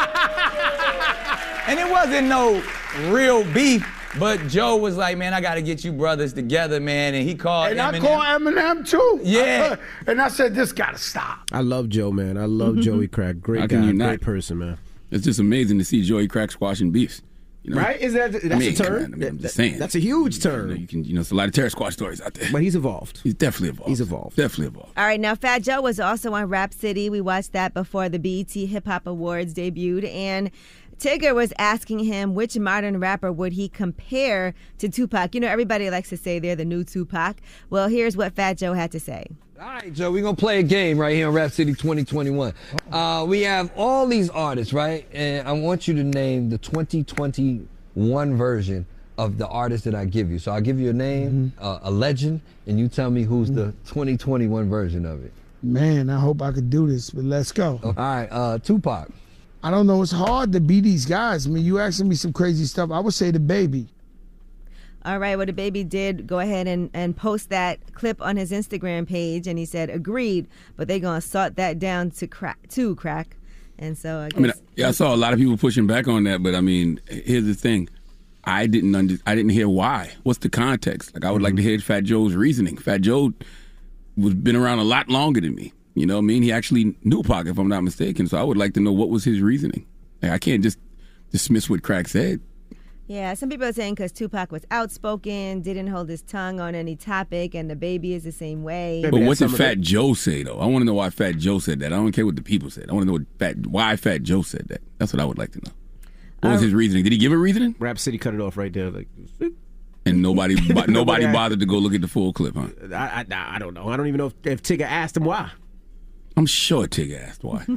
Speaker 23: And it wasn't no real beef, but Joe was like, man, I got to get you brothers together, man. And he called
Speaker 15: And
Speaker 23: Eminem.
Speaker 15: I call Eminem too.
Speaker 23: Yeah.
Speaker 15: I, and I said, this gotta stop.
Speaker 4: I love Joe, man. I love Joey Crack. Great
Speaker 2: How
Speaker 4: guy,
Speaker 2: can you not?
Speaker 4: great person, man.
Speaker 2: It's just amazing to see Joey Crack squashing beefs. You know?
Speaker 4: Right? Is that that's
Speaker 2: I mean,
Speaker 4: a turn?
Speaker 2: I mean, I'm just saying.
Speaker 4: That's a huge turn.
Speaker 2: You know, you can, you know, it's a lot of terror squash stories out there.
Speaker 4: But he's evolved.
Speaker 2: He's definitely evolved.
Speaker 4: He's evolved.
Speaker 2: Definitely evolved.
Speaker 1: All right, now Fat Joe was also on Rap City. We watched that before the B E T Hip Hop Awards debuted, and Tigger was asking him which modern rapper would he compare to Tupac. You know, everybody likes to say they're the new Tupac. Well, here's what Fat Joe had to say.
Speaker 24: All right, Joe, we're going to play a game right here on Rap City twenty twenty-one. Uh, we have all these artists, right? And I want you to name the twenty twenty-one version of the artist that I give you. So I'll give you a name, mm-hmm. uh, a legend, and you tell me who's mm-hmm. the twenty twenty-one version of it.
Speaker 15: Man, I hope I could do this, but let's go.
Speaker 24: All right, uh, Tupac.
Speaker 15: I don't know. It's hard to be these guys. I mean, you asking me some crazy stuff. I would say the Baby.
Speaker 1: All right, well, the Baby did go ahead and, and post that clip on his Instagram page, and he said, agreed, but they're going to sort that down to crack, to crack. And so I guess...
Speaker 2: I mean, yeah, I saw a lot of people pushing back on that, but I mean, here's the thing. I didn't under, I didn't hear why. What's the context? Like, I would like to hear Fat Joe's reasoning. Fat Joe was been around a lot longer than me. You know what I mean? He actually knew Pac, if I'm not mistaken. So I would like to know what was his reasoning. Like, I can't just dismiss what Crack said.
Speaker 1: Yeah, some people are saying because Tupac was outspoken, didn't hold his tongue on any topic, and the Baby is the same way.
Speaker 2: But what did Fat Joe say, though? I want to know why Fat Joe said that. I don't care what the people said. I want to know what Fat, why Fat Joe said that. That's what I would like to know. What was his reasoning? Did he give a reasoning?
Speaker 4: Rap City cut it off right there. Like,
Speaker 2: and nobody nobody bothered to go look at the full clip, huh?
Speaker 4: I, I, I don't know. I don't even know if, if Tigger asked him why.
Speaker 2: I'm sure Tig asked why.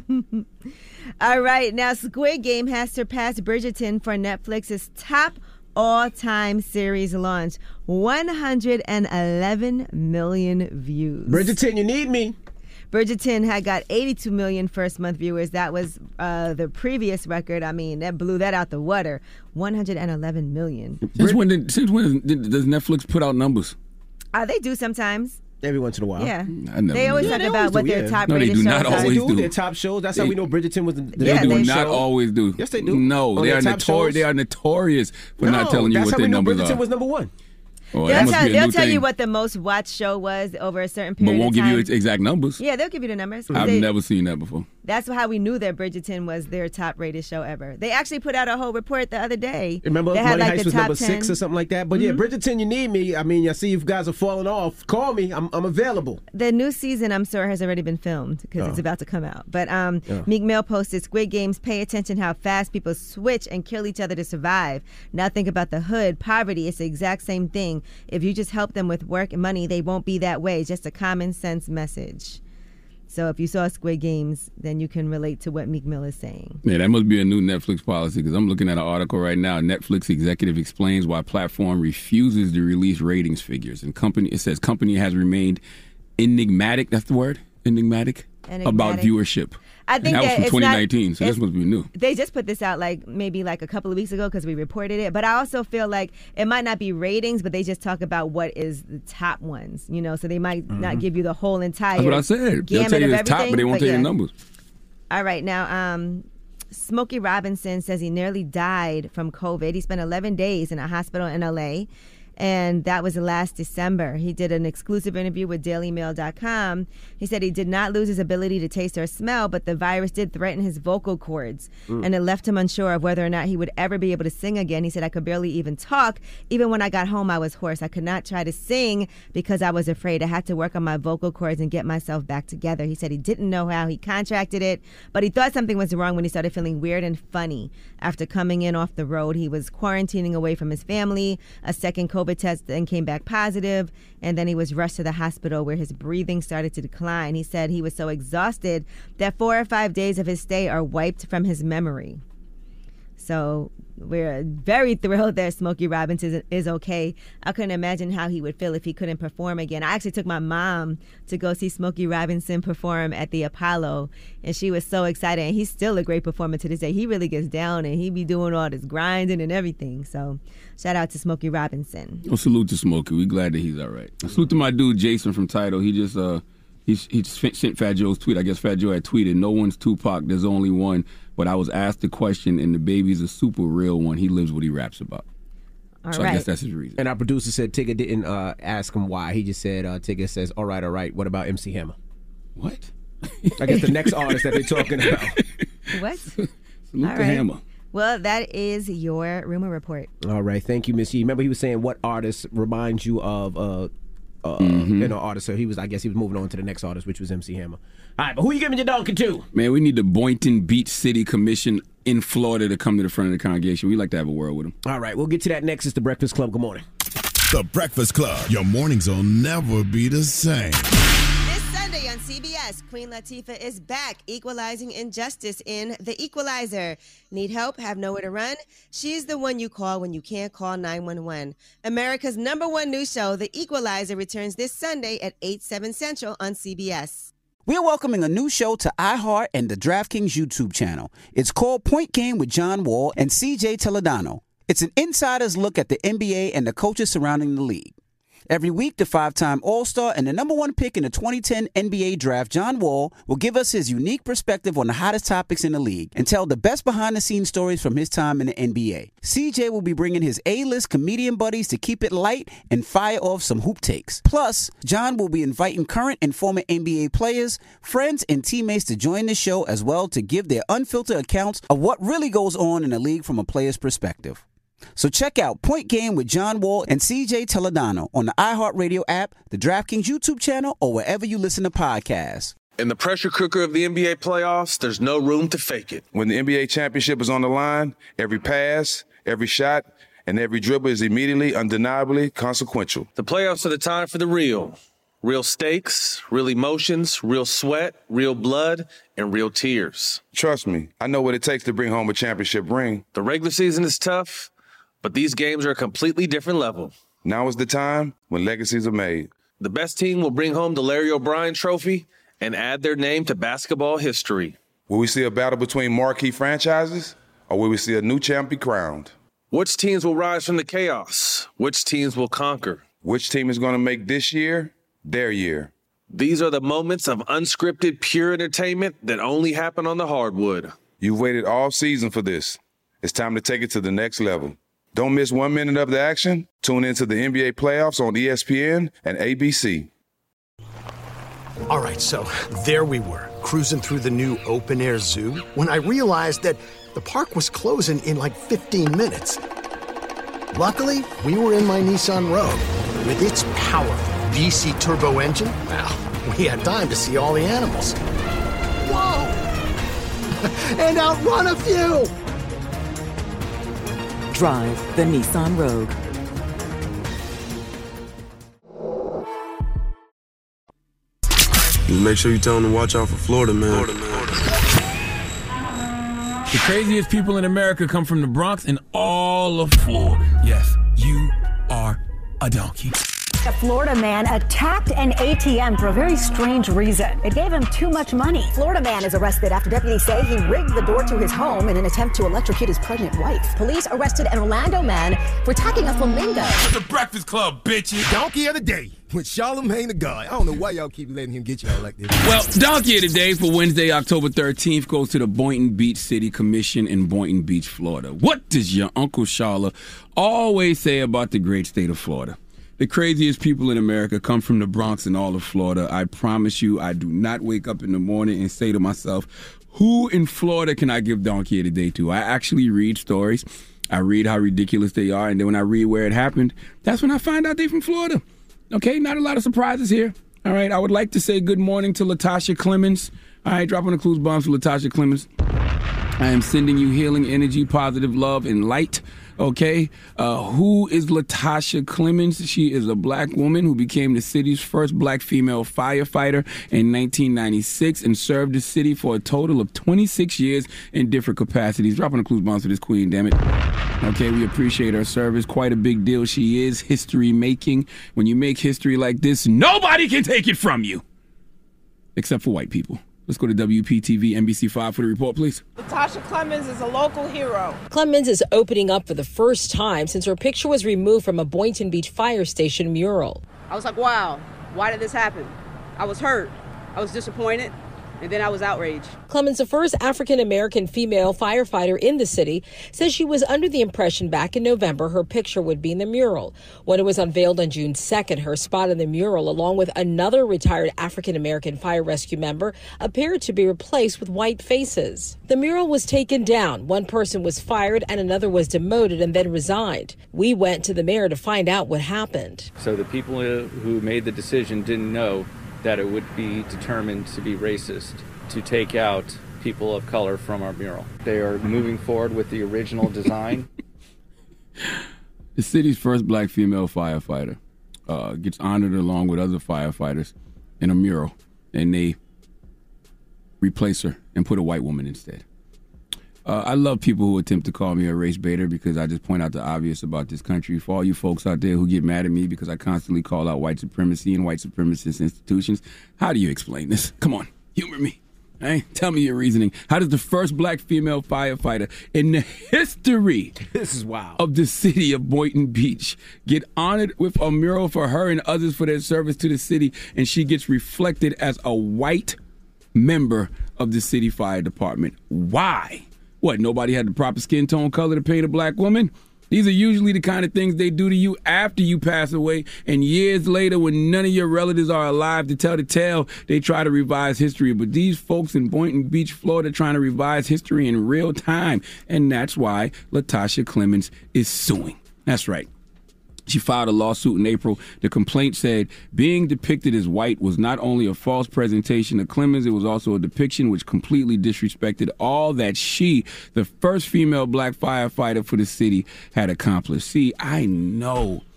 Speaker 1: All right, now Squid Game has surpassed Bridgerton for Netflix's top all-time series launch. one hundred eleven million views.
Speaker 4: Bridgerton, you need me.
Speaker 1: Bridgerton had got eighty-two million first-month viewers. That was uh, the previous record. I mean, that blew that out the water. one hundred eleven million.
Speaker 2: Since when, did, since when does Netflix put out numbers?
Speaker 1: Uh, they do sometimes.
Speaker 4: Every once in a while.
Speaker 1: Yeah.
Speaker 2: I never
Speaker 1: They always
Speaker 2: knew
Speaker 1: talk
Speaker 2: that.
Speaker 1: about what
Speaker 4: do,
Speaker 1: their
Speaker 4: yeah.
Speaker 1: top
Speaker 2: No, they
Speaker 1: rated
Speaker 2: do
Speaker 1: shows
Speaker 2: not
Speaker 1: are.
Speaker 2: always
Speaker 4: They do.
Speaker 2: do.
Speaker 4: Their top shows. That's how
Speaker 2: They-
Speaker 4: we know Bridgerton was the, the
Speaker 2: They
Speaker 1: Yeah,
Speaker 2: do
Speaker 1: they
Speaker 2: not
Speaker 4: show.
Speaker 2: always do.
Speaker 4: Yes, they do.
Speaker 2: No,
Speaker 4: On
Speaker 2: they
Speaker 4: their
Speaker 2: are,
Speaker 4: top
Speaker 2: notori-
Speaker 4: shows?
Speaker 2: they are notorious for
Speaker 4: no,
Speaker 2: not telling you
Speaker 4: that's
Speaker 2: what
Speaker 4: how
Speaker 2: their
Speaker 4: we know
Speaker 2: numbers
Speaker 4: Bridgerton
Speaker 2: are.
Speaker 4: was number one.
Speaker 2: Oh,
Speaker 1: They'll
Speaker 2: that must
Speaker 1: tell,
Speaker 2: be a
Speaker 1: they'll
Speaker 2: new
Speaker 1: tell
Speaker 2: thing.
Speaker 1: you what the most watched show was over a certain
Speaker 2: but
Speaker 1: period
Speaker 2: won't
Speaker 1: of
Speaker 2: give
Speaker 1: time.
Speaker 2: you its exact numbers.
Speaker 1: Yeah, they'll give you the numbers.
Speaker 2: I've
Speaker 1: They-
Speaker 2: never seen that before.
Speaker 1: That's how we knew that Bridgerton was their top-rated show ever. They actually put out a whole report the other day.
Speaker 4: Remember,
Speaker 1: they
Speaker 4: Money
Speaker 1: had like
Speaker 4: Heist
Speaker 1: the
Speaker 4: was
Speaker 1: top
Speaker 4: number
Speaker 1: ten.
Speaker 4: six or something like that. But yeah, Bridgerton, you need me. I mean, I see you guys are falling off. Call me. I'm I'm available.
Speaker 1: The new season, I'm sure, has already been filmed because
Speaker 4: Oh.
Speaker 1: it's about to come out. But um,
Speaker 4: Oh.
Speaker 1: Meek Mill posted, Squid Games, pay attention how fast people switch and kill each other to survive. Now think about the hood, poverty. It's the exact same thing. If you just help them with work and money, they won't be that way. Just a common sense message. So if you saw Squid Games, then you can relate to what Meek Mill is saying.
Speaker 2: Yeah, that must be a new Netflix policy because I'm looking at an article right now. Netflix executive explains why platform refuses to release ratings figures. And company, it says company has remained enigmatic. That's the word? Enigmatic? About
Speaker 1: Enigmatic.
Speaker 2: viewership.
Speaker 1: I think
Speaker 2: and that was
Speaker 1: that
Speaker 2: from
Speaker 1: it's
Speaker 2: twenty
Speaker 1: not-
Speaker 2: nineteen, so this
Speaker 1: it's-
Speaker 2: must be new.
Speaker 1: They just put this out like maybe like a couple of weeks ago because we reported it. But I also feel like it might not be ratings, but they just talk about what is the top ones, you know. So they might not
Speaker 2: Mhm.
Speaker 1: give you the whole entire.
Speaker 2: That's what I said. They'll
Speaker 1: gamut
Speaker 2: tell you
Speaker 1: of
Speaker 2: it's top, but they won't
Speaker 1: everything,
Speaker 2: tell you the
Speaker 1: yeah.
Speaker 2: numbers.
Speaker 1: All right, now um, Smokey Robinson says he nearly died from COVID. He spent eleven days in a hospital in L A, and that was last December. He did an exclusive interview with Daily Mail dot com. He said he did not lose his ability to taste or smell, but the virus did threaten his vocal cords,
Speaker 11: Mm.
Speaker 1: and it left him unsure of whether or not he would ever be able to sing again. He said, I could barely even talk. Even when I got home, I was hoarse. I could not try to sing because I was afraid. I had to work on my vocal cords and get myself back together. He said he didn't know how he contracted it, but he thought something was wrong when he started feeling weird and funny. After coming in off the road, he was quarantining away from his family. A second COVID test then came back positive, and then he was rushed to the hospital where his breathing started to decline. He said he was so exhausted that four or five days of his stay are wiped from his memory. So we're very thrilled that Smokey Robinson is, is okay. I couldn't imagine how he would feel if he couldn't perform again. I actually took my mom to go see Smokey Robinson perform at the Apollo, and she was so excited. And he's still a great performer to this day. He really gets down, and he be doing all this grinding and everything. So shout out to Smokey Robinson.
Speaker 2: Well, salute to Smokey. We glad that he's all right. Salute to my dude Jason from Tidal. He just uh he he just sent Fat Joe's tweet. I guess Fat Joe had tweeted, "No one's Tupac. There's only one." But I was asked the question, and the baby's a super real one. He lives what he raps about.
Speaker 1: All
Speaker 2: so I
Speaker 1: right.
Speaker 2: guess that's his reason.
Speaker 4: And our producer said Tigger didn't uh, ask him why. He just said uh, Tigger says, "All right, all right. What about M C Hammer?"
Speaker 2: What?
Speaker 4: I guess the next artist that they're talking about.
Speaker 1: What?
Speaker 2: Salute
Speaker 1: All
Speaker 2: to
Speaker 1: right.
Speaker 2: Hammer.
Speaker 1: Well, that is your rumor report.
Speaker 4: All right, thank you, Miss Yee. Remember, he was saying what artist reminds you of uh, uh,
Speaker 2: Mhm.
Speaker 4: you know, artist. So he was, I guess, he was moving on to the next artist, which was M C Hammer. All right, but who you giving your donkey to?
Speaker 2: Man, we need the Boynton Beach City Commission in Florida to come to the front of the congregation. We like to have a word with them.
Speaker 4: All right, we'll get to that next. It's the Breakfast Club. Good morning.
Speaker 5: The Breakfast Club. Your mornings will never be the same.
Speaker 11: This Sunday on C B S, Queen Latifah is back, equalizing injustice in The Equalizer. Need help? Have nowhere to run? She's the one you call when you can't call nine one one. America's number one news show, The Equalizer, returns this Sunday at eight, seven Central on C B S.
Speaker 6: We're welcoming a new show to iHeart and the DraftKings YouTube channel. It's called Point Game with John Wall and C J Toledano. It's an insider's look at the N B A and the coaches surrounding the league. Every week, the five-time All-Star and the number one pick in the twenty ten N B A draft, John Wall, will give us his unique perspective on the hottest topics in the league and tell the best behind-the-scenes stories from his time in the N B A. C J will be bringing his A-list comedian buddies to keep it light and fire off some hoop takes. Plus, John will be inviting current and former N B A players, friends, and teammates to join the show as well to give their unfiltered accounts of what really goes on in the league from a player's perspective. So check out Point Game with John Wall and C J Toledano on the iHeartRadio app, the DraftKings YouTube channel, or wherever you listen to podcasts.
Speaker 7: In the pressure cooker of the N B A playoffs, there's no room to fake it.
Speaker 8: When the N B A championship is on the line, every pass, every shot, and every dribble is immediately, undeniably consequential.
Speaker 7: The playoffs are the time for the real. Real stakes, real emotions, real sweat, real blood, and real tears.
Speaker 8: Trust me, I know what it takes to bring home a championship ring.
Speaker 7: The regular season is tough, but these games are a completely different level.
Speaker 8: Now is the time when legacies are made.
Speaker 7: The best team will bring home the Larry O'Brien Trophy and add their name to basketball history.
Speaker 8: Will we see a battle between marquee franchises, or will we see a new champ be crowned?
Speaker 7: Which teams will rise from the chaos? Which teams will conquer?
Speaker 8: Which team is going to make this year their year?
Speaker 7: These are the moments of unscripted, pure entertainment that only happen on the hardwood.
Speaker 8: You've waited all season for this. It's time to take it to the next level. Don't miss one minute of the action. Tune into the N B A playoffs on E S P N and A B C.
Speaker 9: All right, so there we were, cruising through the new open-air zoo, when I realized that the park was closing in like fifteen minutes. Luckily, we were in my Nissan Rogue. With its powerful V C turbo engine, well, we had time to see all the animals. Whoa! And outrun a few!
Speaker 10: Drive the Nissan Rogue.
Speaker 12: Just make sure you tell them to watch out for Florida, man. Florida, man.
Speaker 2: The craziest people in America come from the Bronx and all of Florida. Yes, you are a donkey.
Speaker 13: A Florida man attacked an A T M for a very strange reason. It gave him too much money. Florida man is arrested after deputies say he rigged the door to his home in an attempt to electrocute his pregnant wife. Police arrested an Orlando man for attacking a flamingo.
Speaker 14: It's the Breakfast Club, bitches. Donkey of the day with Charlamagne the God. I don't know why y'all keep letting him get y'all like this.
Speaker 2: Well, Donkey of the Day for Wednesday, October thirteenth goes to the Boynton Beach City Commission in Boynton Beach, Florida. What does your Uncle Charla always say about the great state of Florida? The craziest people in America come from the Bronx and all of Florida. I promise you, I do not wake up in the morning and say to myself, who in Florida can I give Donkey of the Day to? I actually read stories. I read how ridiculous they are. And then when I read where it happened, that's when I find out they're from Florida. Okay, not a lot of surprises here. All right, I would like to say good morning to Latasha Clemens. All right, dropping the clues bombs for Latasha Clemens. I am sending you healing energy, positive love, and light. Okay, uh, who is Latasha Clemens? She is a black woman who became the city's first black female firefighter in nineteen ninety-six and served the city for a total of twenty-six years in different capacities. Dropping the clues bombs for this queen, damn it. Okay, we appreciate her service. Quite a big deal. She is history making. When you make history like this, nobody can take it from you. Except for white people. Let's go to W P T V N B C five for the report, please.
Speaker 16: Latasha Clemens is a local hero.
Speaker 25: Clemens is opening up for the first time since her picture was removed from a Boynton Beach fire station mural.
Speaker 16: I was like, wow, why did this happen? I was hurt. I was disappointed. And then I was outraged.
Speaker 25: Clemens, the first African-American female firefighter in the city, says she was under the impression back in November her picture would be in the mural. When it was unveiled on June second, her spot in the mural, along with another retired African-American fire rescue member, appeared to be replaced with white faces. The mural was taken down. One person was fired and another was demoted and then resigned. We went to the mayor to find out what happened.
Speaker 26: So the people who made the decision didn't know that it would be determined to be racist to take out people of color from our mural. They are moving forward with the original design.
Speaker 2: The city's first black female firefighter uh, gets honored along with other firefighters in a mural, and they replace her and put a white woman instead. Uh, I love people who attempt to call me a race baiter because I just point out the obvious about this country. For all you folks out there who get mad at me because I constantly call out white supremacy and white supremacist institutions, how do you explain this? Come on, humor me. Hey, tell me your reasoning. How does the first black female firefighter in the history
Speaker 4: this is wild.
Speaker 2: of the city of Boynton Beach get honored with a mural for her and others for their service to the city, and she gets reflected as a white member of the city fire department? Why? What, nobody had the proper skin tone color to paint a black woman? These are usually the kind of things they do to you after you pass away, and years later when none of your relatives are alive to tell the tale, they try to revise history. But these folks in Boynton Beach, Florida, trying to revise history in real time, and that's why Latasha Clemens is suing. That's right. She filed a lawsuit in April. The complaint said being depicted as white was not only a false presentation of Clemens, it was also a depiction which completely disrespected all that she, the first female black firefighter for the city, had accomplished. See, I know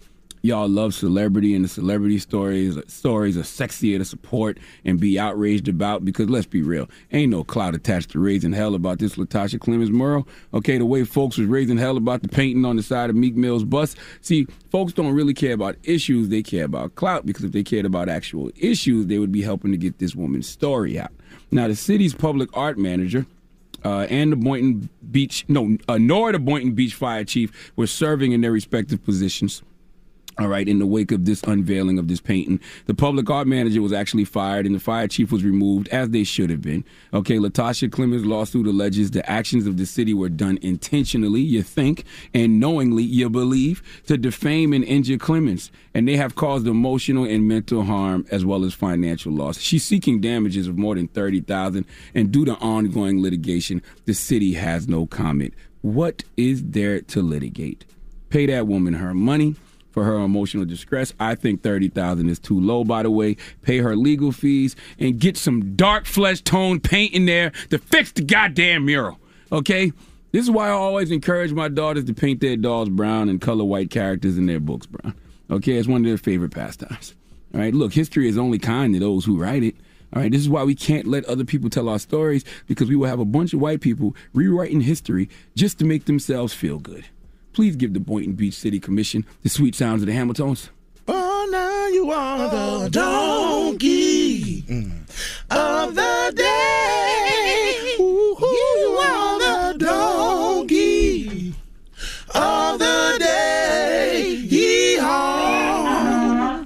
Speaker 2: y'all love celebrity and the celebrity stories stories are sexier to support and be outraged about, because let's be real, ain't no cloud attached to raising hell about this Latasha Clemens mural. Okay, the way folks was raising hell about the painting on the side of Meek Mill's bus. See, folks don't really care about issues, they care about clout, because if they cared about actual issues, they would be helping to get this woman's story out. Now, the city's public art manager Uh, and the Boynton Beach, no, uh, nor the Boynton Beach fire chief were serving in their respective positions. All right, in the wake of this unveiling of this painting, the public art manager was actually fired and the fire chief was removed, as they should have been. Okay, Latasha Clemens' lawsuit alleges the actions of the city were done intentionally, you think, and knowingly, you believe, to defame and injure Clemens. And they have caused emotional and mental harm as well as financial loss. She's seeking damages of more than thirty thousand dollars, and due to ongoing litigation, the city has no comment. What is there to litigate? Pay that woman her money for her emotional distress. I think thirty thousand dollars is too low, by the way. Pay her legal fees and get some dark flesh tone paint in there to fix the goddamn mural, okay? This is why I always encourage my daughters to paint their dolls brown and color white characters in their books brown, okay? It's one of their favorite pastimes, all right? Look, history is only kind to those who write it, all right? This is why we can't let other people tell our stories, because we will have a bunch of white people rewriting history just to make themselves feel good. Please give the Boynton Beach City Commission the sweet sounds of the Hamiltons.
Speaker 17: Oh, now you are the donkey of the day. Ooh, you are the donkey of the day. Yee-haw.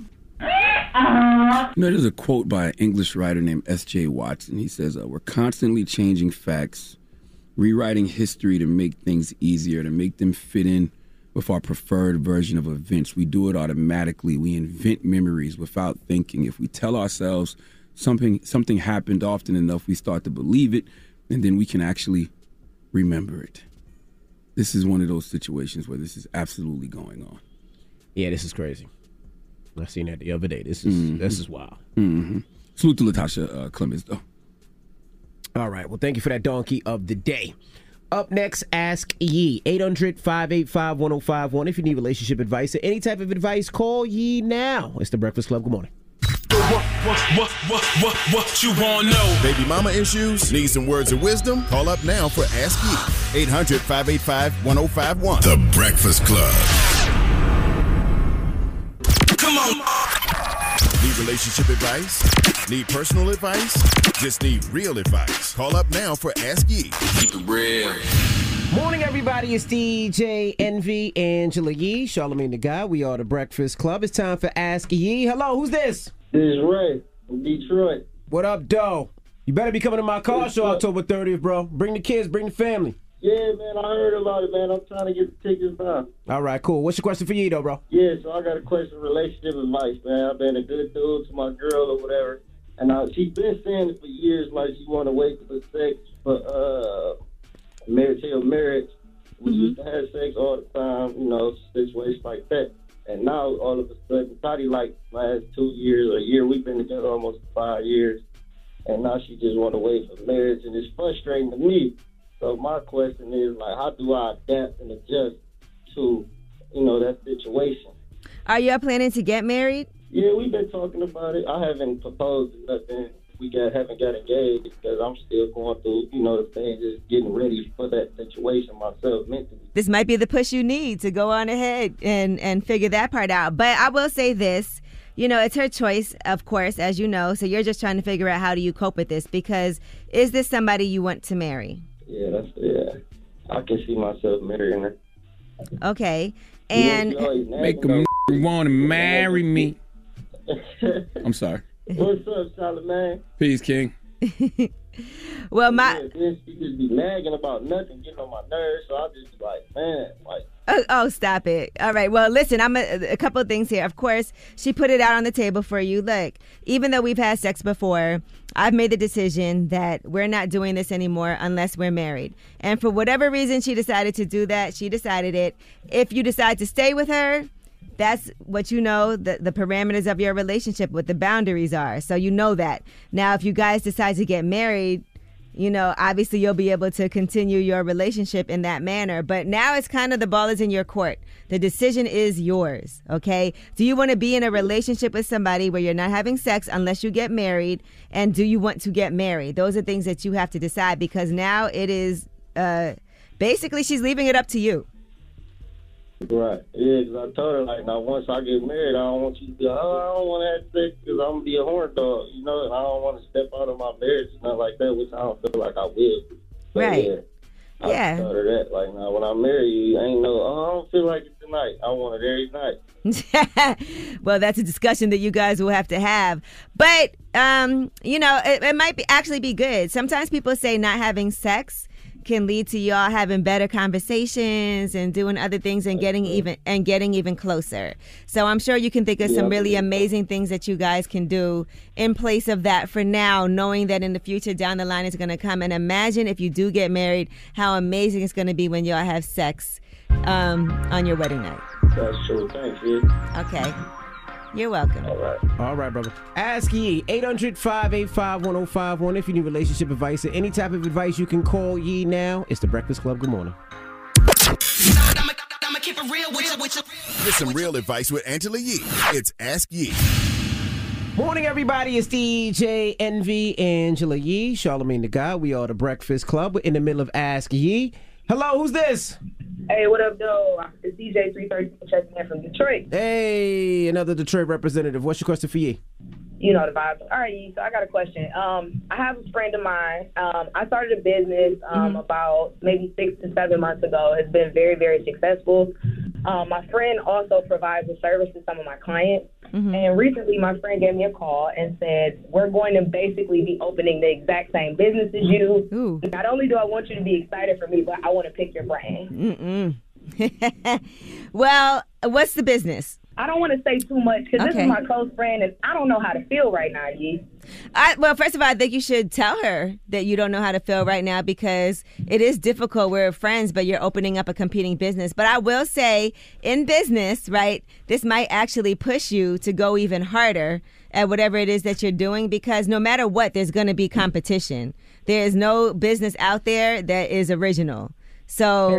Speaker 2: You know, there's a quote by an English writer named S J Watson. He says, uh, we're constantly changing facts, rewriting history to make things easier, to make them fit in with our preferred version of events. We do it automatically. We invent memories without thinking. If we tell ourselves something something happened often enough, we start to believe it, and then we can actually remember it. This is one of those situations where this is absolutely going on.
Speaker 4: Yeah, this is crazy. I seen that the other day. This is mm-hmm. this is wild.
Speaker 2: Mm-hmm. Salute to Latasha uh, Clemens, though.
Speaker 4: All right. Well, thank you for that donkey of the day. Up next, Ask Yee. eight hundred, five eight five, one oh five one. If you need relationship advice or any type of advice, call Yee now. It's the Breakfast Club. Good morning.
Speaker 17: What, what, what, what, what, what you want to know?
Speaker 5: Baby mama issues? Need some words of wisdom? Call up now for Ask Yee. eight hundred, five eight five, one oh five one.
Speaker 3: The Breakfast Club.
Speaker 17: Come on.
Speaker 5: Need relationship advice? Need personal advice? Just need real advice. Call up now for Ask Yee.
Speaker 17: Keep it real.
Speaker 4: Morning, everybody. It's D J Envy, Angela Yee, Charlamagne the Guy. We are the Breakfast Club. It's time for Ask Yee. Hello, who's this?
Speaker 20: This is Ray from Detroit.
Speaker 4: What up, Doe? You better be coming to my car show October thirtieth, bro. Bring the kids, bring the family.
Speaker 20: Yeah, man, I heard about it, man. I'm trying to get the tickets now.
Speaker 4: All right, cool. What's your question for Yee, though, bro?
Speaker 20: Yeah, so I got a question, relationship advice, man. I've been a good dude to my girl or whatever. And uh, she's been saying it for years, like she want to wait for sex, but uh, marriage till marriage. We mm-hmm. used to have sex all the time, you know, situations like that. And now, all of a sudden, probably like last two years or a year, we've been together almost five years. And now she just want to wait for marriage, and it's frustrating to me. So my question is, like, how do I adapt and adjust to, you know, that situation?
Speaker 1: Are you planning to get married?
Speaker 20: Yeah, we've been talking about it. I haven't proposed nothing. We got haven't got engaged because I'm still going through, you know, the thing, just getting ready for that situation myself mentally.
Speaker 1: This might be the push you need to go on ahead and, and figure that part out. But I will say this. You know, it's her choice, of course, as you know. So you're just trying to figure out how do you cope with this, because is this somebody you want to marry?
Speaker 20: Yeah, that's yeah. I can see myself marrying her.
Speaker 1: Okay, and
Speaker 20: yeah,
Speaker 2: make them want to marry me. I'm sorry.
Speaker 20: What's up, Charlamagne?
Speaker 2: Peace, King.
Speaker 1: Well, my
Speaker 20: yeah, then she just be nagging about nothing, getting on my nerves. So I just be like, man, like.
Speaker 1: Oh, oh, stop it. All right. Well, listen, I'm a, a couple of things here. Of course, she put it out on the table for you. Look, even though we've had sex before, I've made the decision that we're not doing this anymore unless we're married. And for whatever reason she decided to do that, she decided it. If you decide to stay with her, that's what you know, the, the parameters of your relationship, what the boundaries are. So you know that. Now, if you guys decide to get married, you know, obviously you'll be able to continue your relationship in that manner. But now it's kind of the ball is in your court. The decision is yours, okay? Do you want to be in a relationship with somebody where you're not having sex unless you get married? And do you want to get married? Those are things that you have to decide, because now it is uh, basically she's leaving it up to you.
Speaker 20: Right. Yeah, because I told her, like, now once I get married, I don't want you to be, oh, I don't want to have sex because I'm going to be a horn dog, you know, and I don't want to step out of my marriage and nothing like that, which I don't feel like I will. But,
Speaker 1: right.
Speaker 20: Yeah. I
Speaker 1: yeah.
Speaker 20: told her that, like, now when I marry you, I ain't no, oh, I don't feel like it tonight. I want it every night.
Speaker 1: Well, that's a discussion that you guys will have to have. But, um, you know, it, it might be actually be good. Sometimes people say not having sex can lead to y'all having better conversations and doing other things and getting even and getting even closer. So I'm sure you can think of some really amazing things that you guys can do in place of that for now, knowing that in the future down the line it's going to come. And imagine if you do get married, how amazing it's going to be when y'all have sex um, on your wedding night.
Speaker 20: That's true. Thank you.
Speaker 1: Okay. You're welcome.
Speaker 20: All right.
Speaker 4: All right, brother. Ask Yee, eight hundred, five eight five, one oh five one. If you need relationship advice or any type of advice, you can call Yee now. It's The Breakfast Club. Good morning.
Speaker 5: Get some real advice with Angela Yee. It's Ask Yee.
Speaker 4: Morning, everybody. It's D J Envy, Angela Yee, Charlamagne the God. We are The Breakfast Club. We're in the middle of Ask Yee. Hello, who's this?
Speaker 3: Hey, what up, though? It's D J three thirty checking in from Detroit.
Speaker 4: Hey, another Detroit representative. What's your question for Yee?
Speaker 3: You know the vibes. All right, Yee, so I got a question. Um, I have a friend of mine. Um, I started a business um, mm-hmm. about maybe six to seven months ago. It's been very, very successful. Um, my friend also provides a service to some of my clients. Mm-hmm. And recently, my friend gave me a call and said, we're going to basically be opening the exact same business as you.
Speaker 1: Ooh.
Speaker 3: Not only do I want you to be excited for me, but I want to pick your brain.
Speaker 1: Mm-mm. Well, what's the business?
Speaker 3: I don't want to say too much because
Speaker 1: okay.
Speaker 3: this is my close friend, and I don't know how to feel right now, Yee.
Speaker 1: I, well, first of all, I think you should tell her that you don't know how to feel right now because it is difficult. We're friends, but you're opening up a competing business. But I will say, in business, right, this might actually push you to go even harder at whatever it is that you're doing, because no matter what, there's going to be competition. There is no business out there that is original. So,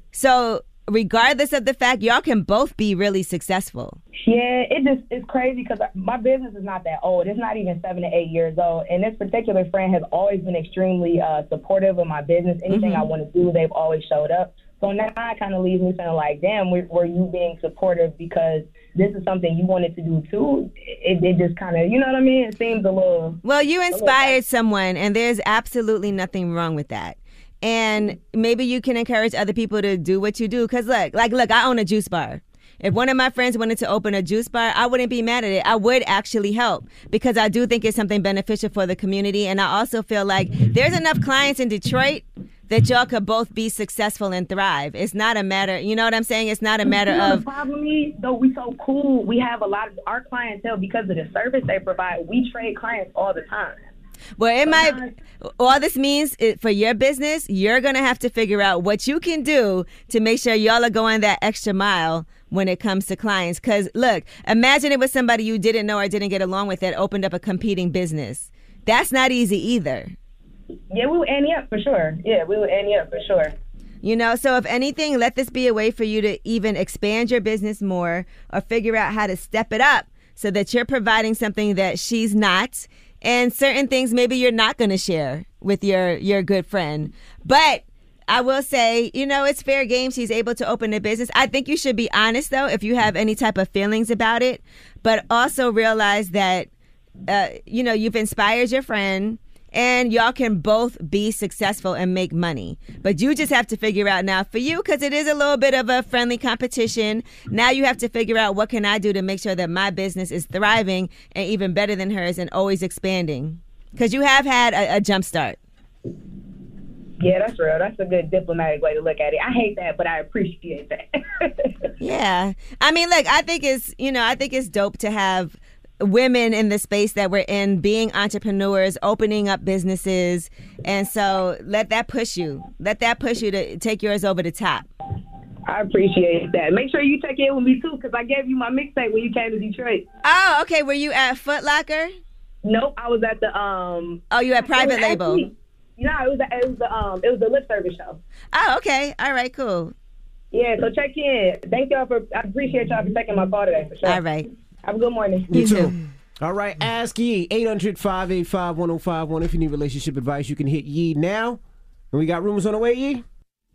Speaker 1: so regardless of the fact, y'all can both be really successful.
Speaker 3: Yeah, it just it's crazy because my business is not that old. It's not even seven to eight years old. And this particular friend has always been extremely uh, supportive of my business. Anything mm-hmm. I want to do, they've always showed up. So now it kind of leaves me feeling like, damn, were, were you being supportive because this is something you wanted to do too? It, it just kind of, you know what I mean? It seems a little...
Speaker 1: Well, you inspired someone, and there's absolutely nothing wrong with that. And maybe you can encourage other people to do what you do. Because look, like, look, I own a juice bar. If one of my friends wanted to open a juice bar, I wouldn't be mad at it. I would actually help because I do think it's something beneficial for the community. And I also feel like there's enough clients in Detroit that y'all could both be successful and thrive. It's not a matter, you know what I'm saying? It's not a matter
Speaker 3: you know,
Speaker 1: of...
Speaker 3: The problem is, though, we so cool. We have a lot of our clientele because of the service they provide. We trade clients all the time.
Speaker 1: Well, it might, all this means is for your business, you're going to have to figure out what you can do to make sure y'all are going that extra mile when it comes to clients. Because, look, imagine it was somebody you didn't know or didn't get along with that opened up a competing business. That's not easy either.
Speaker 3: Yeah, we would ante up for sure. Yeah, we would ante up for sure.
Speaker 1: You know, so if anything, let this be a way for you to even expand your business more or figure out how to step it up so that you're providing something that she's not. And certain things maybe you're not going to share with your, your good friend. But I will say, you know, it's fair game. She's able to open a business. I think you should be honest, though, if you have any type of feelings about it. But also realize that, uh, you know, you've inspired your friend. And y'all can both be successful and make money. But you just have to figure out now for you, because it is a little bit of a friendly competition. Now you have to figure out what can I do to make sure that my business is thriving and even better than hers and always expanding. Because you have had a, a jump start.
Speaker 3: Yeah, that's real. That's a good diplomatic way to look at it. I hate that, but I appreciate that.
Speaker 1: Yeah. I mean, look, I think it's, you know, I think it's dope to have women in the space that we're in being entrepreneurs, opening up businesses. And so let that push you. Let that push you to take yours over the top.
Speaker 3: I appreciate that. Make sure you check in with me, too, because I gave you my mixtape when you came to Detroit.
Speaker 1: Oh, okay. Were you at Foot Locker?
Speaker 3: Nope. I was at the... um.
Speaker 1: Oh, you at Private Label?
Speaker 3: Actually, You know, it was the, it was the um it was the lip service show.
Speaker 1: Oh, okay. All right, cool.
Speaker 3: Yeah, so check in. Thank y'all for. I appreciate y'all for taking my call today for sure.
Speaker 1: All right.
Speaker 3: Have a good morning.
Speaker 4: You too. All right, ask Yee. eight hundred, five eight five, one oh five one. If you need relationship advice, you can hit Yee now. And we got rumors on the way, Yee?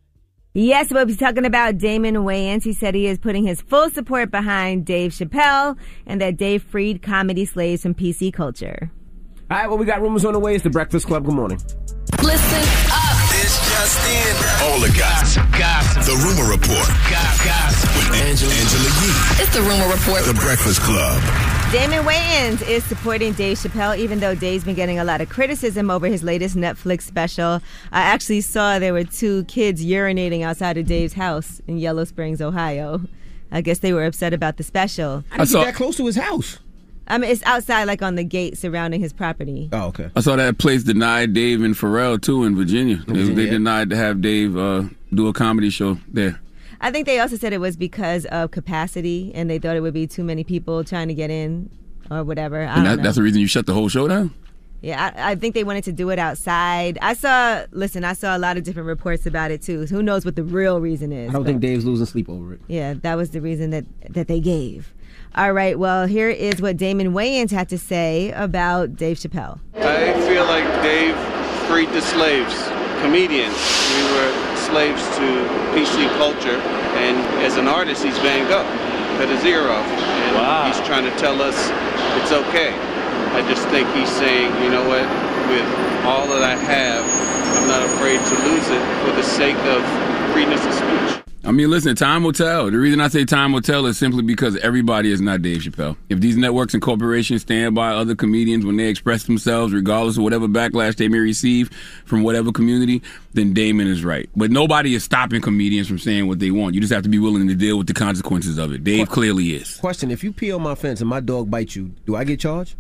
Speaker 1: Yes, we'll be talking about Damon Wayans. He said he is putting his full support behind Dave Chappelle and that Dave freed comedy slaves from P C culture.
Speaker 4: All right, well, we got rumors on the way. It's the Breakfast Club. Good morning.
Speaker 21: Listen up. It's just in. All the gossip. Gossip. The Rumor Report. Gossip. Gossip. With Angela, Angela Yee. It's the Rumor Report. The Breakfast Club.
Speaker 1: Damon Wayans is supporting Dave Chappelle, even though Dave's been getting a lot of criticism over his latest Netflix special. I actually saw there were two kids urinating outside of Dave's house in Yellow Springs, Ohio. I guess they were upset about the special.
Speaker 4: I didn't get that close to his house.
Speaker 1: I mean, it's outside, like on the gate surrounding his property.
Speaker 4: Oh, okay.
Speaker 2: I saw that place denied Dave and Pharrell, too, in Virginia.
Speaker 1: In Virginia.
Speaker 2: They, they denied to have Dave uh, do a comedy show there.
Speaker 1: I think they also said it was because of capacity, and they thought it would be too many people trying to get in or whatever. I
Speaker 2: And
Speaker 1: don't
Speaker 2: that,
Speaker 1: know.
Speaker 2: that's the reason you shut the whole show down?
Speaker 1: Yeah, I, I think they wanted to do it outside. I saw, listen, I saw a lot of different reports about it, too. Who knows what the real reason is.
Speaker 4: I don't
Speaker 1: but-
Speaker 4: think Dave's losing sleep over it.
Speaker 1: Yeah, that was the reason that, that they gave. All right, well, here is what Damon Wayans had to say about Dave Chappelle.
Speaker 18: I feel like Dave freed the slaves, comedians. We were slaves to P C culture, and as an artist, he's Van Gogh, cut his ear off, and
Speaker 19: Wow.
Speaker 18: he's trying to tell us it's okay. I just think he's saying, you know what, with all that I have, I'm not afraid to lose it for the sake of freedom of speech.
Speaker 2: I mean, listen, time will tell. The reason I say time will tell is simply because everybody is not Dave Chappelle. If these networks and corporations stand by other comedians when they express themselves, regardless of whatever backlash they may receive from whatever community, then Damon is right. But nobody is stopping comedians from saying what they want. You just have to be willing to deal with the consequences of it. Dave clearly is.
Speaker 4: Question, if you pee on my fence and my dog bites you, do I get charged?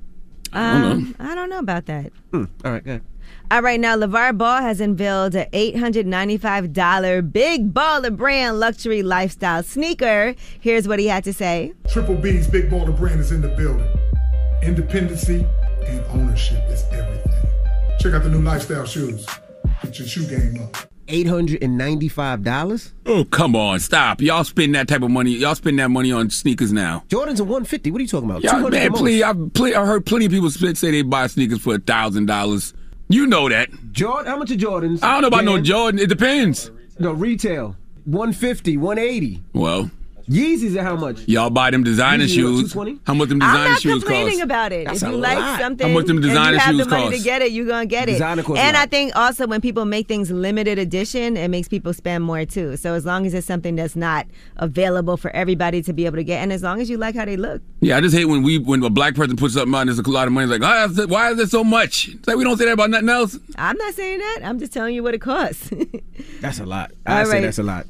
Speaker 1: Um, I don't know about that.
Speaker 4: Hmm. All right, go ahead.
Speaker 1: All right, now LeVar Ball has unveiled an eight hundred ninety-five dollars Big Baller Brand luxury lifestyle sneaker. Here's what he had to say.
Speaker 22: Triple B's Big Baller Brand is in the building. Independency and ownership is everything. Check out the new lifestyle shoes. Get your shoe game up.
Speaker 4: eight hundred ninety-five dollars?
Speaker 2: Oh, come on, stop. Y'all spend that type of money. Y'all spend that money on sneakers now.
Speaker 4: Jordans are one hundred fifty dollars. What are you talking about?
Speaker 2: Y'all,
Speaker 4: two hundred
Speaker 2: man,
Speaker 4: dollars
Speaker 2: please, I've, pl- I've heard plenty of people say they buy sneakers for one thousand dollars. You know that.
Speaker 4: Jordan, how much are Jordans?
Speaker 2: I don't know about no
Speaker 4: Dan?
Speaker 2: Jordan. It depends.
Speaker 4: No, retail. one fifty, one eighty.
Speaker 2: Well,
Speaker 4: Yeezys are how much?
Speaker 2: y'all buy them designer
Speaker 4: Yeezys are
Speaker 2: shoes.
Speaker 4: two twenty?
Speaker 2: How much them
Speaker 1: I'm
Speaker 2: designer
Speaker 1: not
Speaker 2: shoes
Speaker 1: complaining
Speaker 2: cost?
Speaker 1: about it.
Speaker 2: That's
Speaker 1: if
Speaker 2: a
Speaker 1: you like
Speaker 2: lot.
Speaker 1: something
Speaker 2: How much them
Speaker 1: and
Speaker 2: designer
Speaker 1: you have
Speaker 2: shoes
Speaker 1: the money
Speaker 2: cost?
Speaker 1: to get it, you're going to get it.
Speaker 4: Designer costs a
Speaker 1: And
Speaker 4: lot.
Speaker 1: I think also when people make things limited edition, it makes people spend more too. So as long as it's something that's not available for everybody to be able to get, and as long as you like how they look.
Speaker 2: Yeah, I just hate when we when a black person puts something out and there's a lot of money. It's like, oh, that's- why is there so much? It's like we don't say that about nothing else.
Speaker 1: I'm not saying that. I'm just telling you what it costs.
Speaker 4: That's a lot. I
Speaker 1: All
Speaker 4: say
Speaker 1: right.
Speaker 4: that's a lot.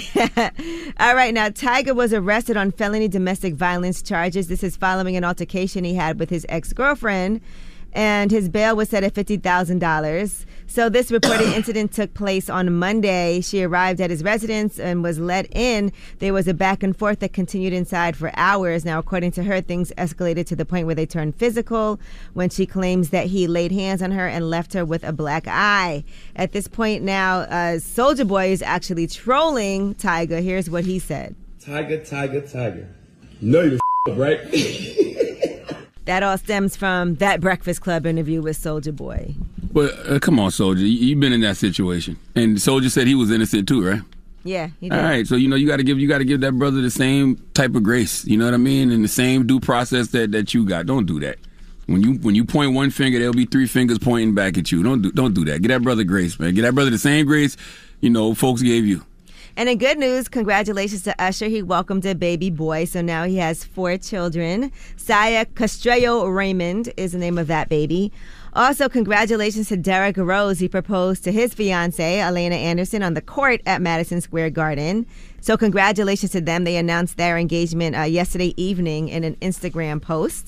Speaker 1: All right, now Tyga was arrested on felony domestic violence charges. This is following an altercation he had with his ex-girlfriend, and his bail was set at fifty thousand dollars. So this reported incident took place on Monday. She arrived at his residence and was let in. There was a back and forth that continued inside for hours. Now, according to her, things escalated to the point where they turned physical when she claims that he laid hands on her and left her with a black eye. At this point now, uh, Soulja Boy is actually trolling Tyga. Here's what he said.
Speaker 23: Tiger, tiger, tiger. You know you the f- right?
Speaker 1: That all stems from that Breakfast Club interview with Soulja Boy.
Speaker 2: But uh, come on, Soldier, you, you've been in that situation, and Soldier said he was innocent too, right?
Speaker 1: Yeah, he did.
Speaker 2: All right, so you know you got to give you got to give that brother the same type of grace. You know what I mean, and the same due process that, that you got. Don't do that. When you when you point one finger, there'll be three fingers pointing back at you. Don't do don't do that. Get that brother grace, man. Get that brother the same grace, you know, folks gave you.
Speaker 1: And in good news, congratulations to Usher. He welcomed a baby boy, so now he has four children. Saya Castrello Raymond is the name of that baby. Also, congratulations to Derek Rose. He proposed to his fiancée, Elena Anderson, on the court at Madison Square Garden. So congratulations to them. They announced their engagement uh, yesterday evening in an Instagram post.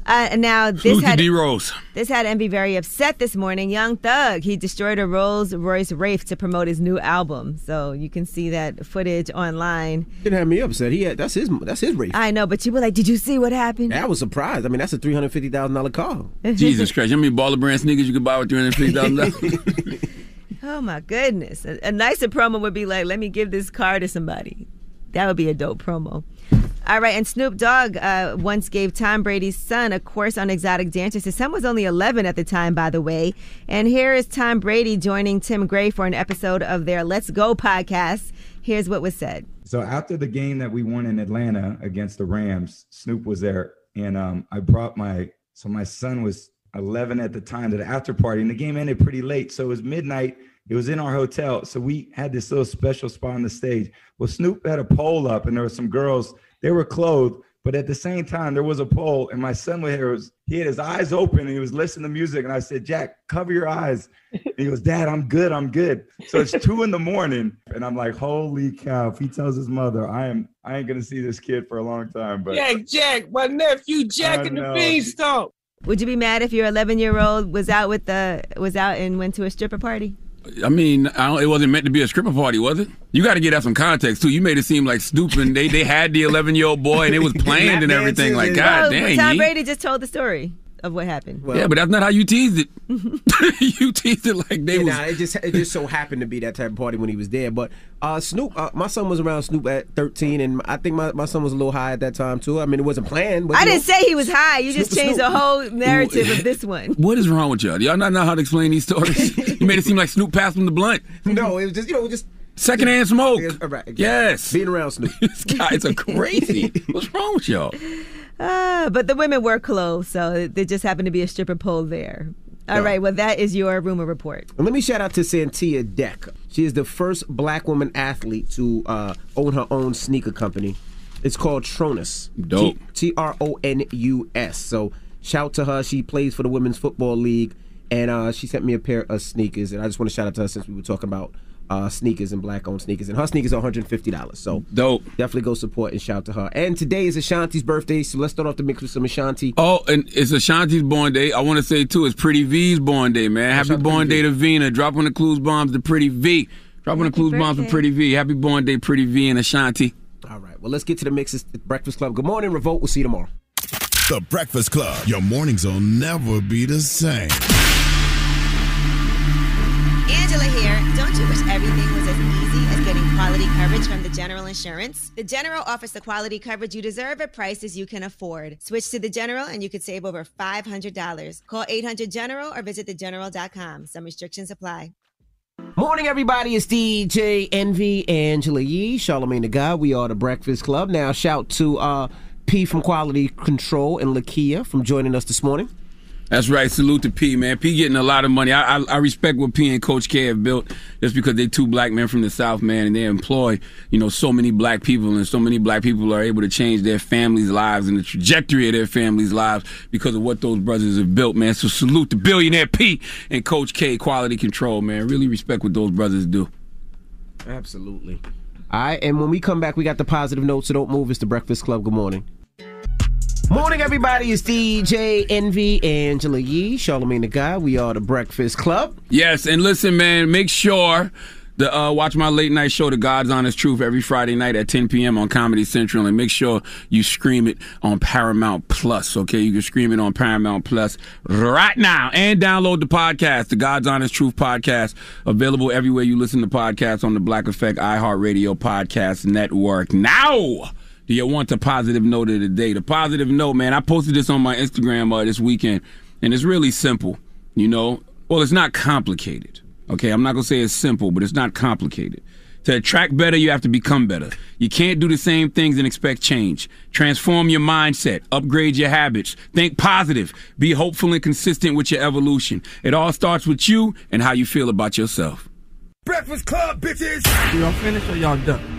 Speaker 1: Uh, now this
Speaker 2: Salute to
Speaker 1: had
Speaker 2: D-Rose.
Speaker 1: this had Envy very upset this morning. Young Thug, he destroyed a Rolls Royce Wraith to promote his new album. So you can see that footage online.
Speaker 4: Didn't have me upset. He had that's his that's his Wraith.
Speaker 1: I know, but you were like, did you see what happened?
Speaker 4: I was surprised. I mean, that's a three hundred fifty thousand dollar car.
Speaker 2: Jesus Christ! You know how many Baller Brand sneakers you could buy with three hundred fifty thousand dollars?
Speaker 1: Oh my goodness! A, a nicer promo would be like, let me give this car to somebody. That would be a dope promo. All right, and Snoop Dogg uh, once gave Tom Brady's son a course on exotic dancers. His son was only eleven at the time, by the way. And here is Tom Brady joining Tim Gray for an episode of their Let's Go podcast. Here's what was said.
Speaker 6: So after the game that we won in Atlanta against the Rams, Snoop was there. And um, I brought my, so my son was eleven at the time to the after party. And the game ended pretty late. So it was midnight. It was in our hotel. So we had this little special spot on the stage. Well, Snoop had a pole up and there were some girls. They were clothed, but at the same time, there was a pole, and my son was here. Was, he had his eyes open, and he was listening to music. And I said, Jack, cover your eyes. And he goes, Dad, I'm good. I'm good. So it's two in the morning, and I'm like, holy cow. If he tells his mother, I am, I ain't going to see this kid for a long time. But
Speaker 7: Jack, Jack, my nephew, Jack and the Beanstalk.
Speaker 1: Would you be mad if your eleven-year-old was out with the was out and went to a stripper party?
Speaker 2: I mean, I don't, it wasn't meant to be a stripper party, was it? You got to get that some context, too. You made it seem like Snoop and they, they had the eleven-year-old boy and it was planned and everything. Like, God
Speaker 1: well,
Speaker 2: dang.
Speaker 1: Tom
Speaker 2: Ye.
Speaker 1: Brady just told the story of what happened.
Speaker 2: Well, yeah, but that's not how you teased it. You teased it like they
Speaker 4: yeah,
Speaker 2: was.
Speaker 4: Nah, it just it just so happened to be that type of party when he was there. But uh, Snoop, uh, my son was around Snoop at thirteen, and I think my, my son was a little high at that time too. I mean, it wasn't planned. But,
Speaker 1: I
Speaker 4: you
Speaker 1: didn't
Speaker 4: know,
Speaker 1: say he was high. You
Speaker 4: Snoop
Speaker 1: just changed
Speaker 4: Snoop.
Speaker 1: the whole narrative of this one.
Speaker 2: What is wrong with y'all? Do y'all not know how to explain these stories? You made it seem like Snoop passed him the blunt.
Speaker 4: No, it was just, you know, just
Speaker 2: secondhand smoke.
Speaker 4: Yeah, right, exactly.
Speaker 2: Yes.
Speaker 4: Being around Snoop.
Speaker 2: These guys are crazy. What's wrong with y'all?
Speaker 1: Uh, but the women were clothed, so there just happened to be a stripper pole there. All
Speaker 4: Yeah.
Speaker 1: right, well, that is your rumor report.
Speaker 4: And let me shout out to Santia Deck. She is the first black woman athlete to uh, own her own sneaker company. It's called Tronus.
Speaker 2: Dope.
Speaker 4: T R O N U S. So shout to her. She plays for the Women's Football League, and uh, she sent me a pair of sneakers. And I just want to shout out to her since we were talking about uh, sneakers and black-owned sneakers. And her sneakers are one hundred fifty dollars. So
Speaker 2: dope.
Speaker 4: Definitely go support and shout to her. And today is Ashanti's birthday, so let's start off the mix with some Ashanti.
Speaker 2: Oh, and it's Ashanti's born day. I want to say, too, it's Pretty V's born day, man. Happy born day to Vina. Drop on the clues bombs to Pretty V. Drop on the clues bombs to Pretty V. Happy born day, Pretty V and Ashanti.
Speaker 4: All right, well, let's get to the mixes. Breakfast Club. Good morning, Revolt. We'll see you tomorrow.
Speaker 5: The Breakfast Club. Your mornings will never be the same.
Speaker 11: Angela here. Don't you wish everything was as easy as getting quality coverage from the General Insurance? The General offers the quality coverage you deserve at prices you can afford. Switch to the General and you could save over five hundred dollars. Call eight hundred general or visit the general dot com. Some restrictions apply.
Speaker 4: Morning, everybody. It's D J Envy, Angela Yee, Charlamagne the God. We are the Breakfast Club. Now, shout to uh, P from Quality Control and Lakia from joining us this morning.
Speaker 2: That's right. Salute to P, man. P getting a lot of money. I, I I respect what P and Coach K have built just because they're two black men from the South, man, and they employ, you know, so many black people, and so many black people are able to change their families' lives and the trajectory of their families' lives because of what those brothers have built, man. So salute to Billionaire P and Coach K, Quality Control, man. Really respect what those brothers do.
Speaker 4: Absolutely. All right, and when we come back, we got the positive notes, so don't move. It's the Breakfast Club. Good morning. Morning, everybody. It's D J Envy, Angela Yee, Charlamagne the God. We are the Breakfast Club.
Speaker 2: Yes, and listen, man, make sure to uh, watch my late night show, The God's Honest Truth, every Friday night at ten p.m. on Comedy Central, and make sure you stream it on Paramount Plus, okay? You can stream it on Paramount Plus right now and download the podcast, The God's Honest Truth podcast, available everywhere you listen to podcasts on the Black Effect iHeartRadio Podcast Network. Now! Do you want the positive note of the day? The positive note, man, I posted this on my Instagram uh, this weekend, and it's really simple, you know? Well, it's not complicated, okay? I'm not going to say it's simple, but it's not complicated. To attract better, you have to become better. You can't do the same things and expect change. Transform your mindset. Upgrade your habits. Think positive. Be hopeful and consistent with your evolution. It all starts with you and how you feel about yourself.
Speaker 14: Breakfast Club, bitches!
Speaker 17: Y'all finished or y'all done?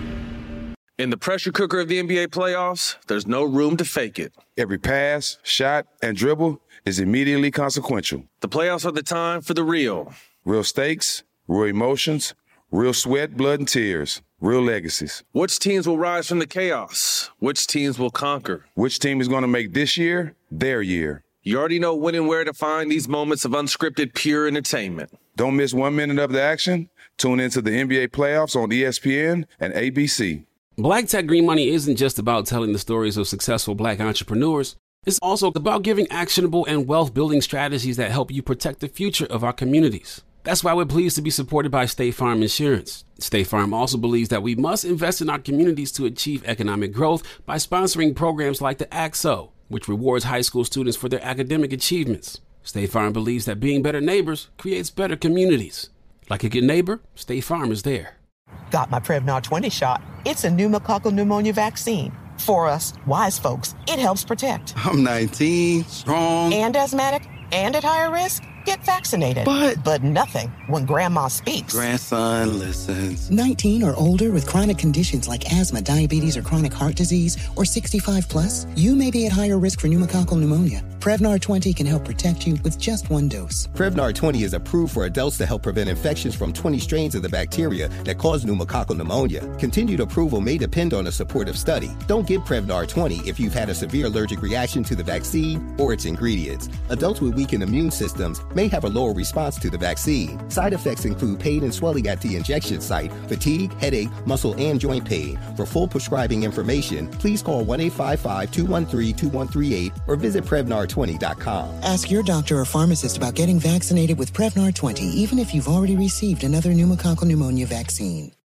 Speaker 15: In the pressure cooker of the N B A playoffs, there's no room to fake it.
Speaker 8: Every pass, shot, and dribble is immediately consequential.
Speaker 15: The playoffs are the time for the real.
Speaker 8: Real stakes, real emotions, Real sweat, blood, and tears. Real legacies.
Speaker 15: Which teams will rise from the chaos? Which teams will conquer?
Speaker 8: Which team is going to make this year their year?
Speaker 15: You already know when and where to find these moments of unscripted, pure entertainment.
Speaker 8: Don't miss one minute of the action. Tune into the N B A playoffs on E S P N and A B C.
Speaker 9: Black Tech Green Money isn't just about telling the stories of successful black entrepreneurs. It's also about giving actionable and wealth-building strategies that help you protect the future of our communities. That's why we're pleased to be supported by State Farm Insurance. State Farm also believes that we must invest in our communities to achieve economic growth by sponsoring programs like the A C S O, which rewards high school students for their academic achievements. State Farm believes that being better neighbors creates better communities. Like a good neighbor, State Farm is there.
Speaker 10: Got my Prevnar twenty shot. It's a pneumococcal pneumonia vaccine. For us, wise folks, it helps protect.
Speaker 12: I'm nineteen, strong.
Speaker 10: And asthmatic, and at higher risk. Get vaccinated.
Speaker 12: But...
Speaker 10: But nothing when grandma speaks.
Speaker 12: Grandson listens.
Speaker 13: nineteen or older with chronic conditions like asthma, diabetes, or chronic heart disease, or sixty-five plus, you may be at higher risk for pneumococcal pneumonia. Prevnar twenty can help protect you with just one dose.
Speaker 19: Prevnar twenty is approved for adults to help prevent infections from twenty strains of the bacteria that cause pneumococcal pneumonia. Continued approval may depend on a supportive study. Don't get Prevnar twenty if you've had a severe allergic reaction to the vaccine or its ingredients. Adults with weakened immune systems may have a lower response to the vaccine. Side effects include pain and swelling at the injection site, fatigue, headache, muscle, and joint pain. For full prescribing information, please call one eight five five, two one three, two one three eight or visit Prevnar twenty dot com.
Speaker 13: Ask your doctor or pharmacist about getting vaccinated with Prevnar twenty, even if you've already received another pneumococcal pneumonia vaccine.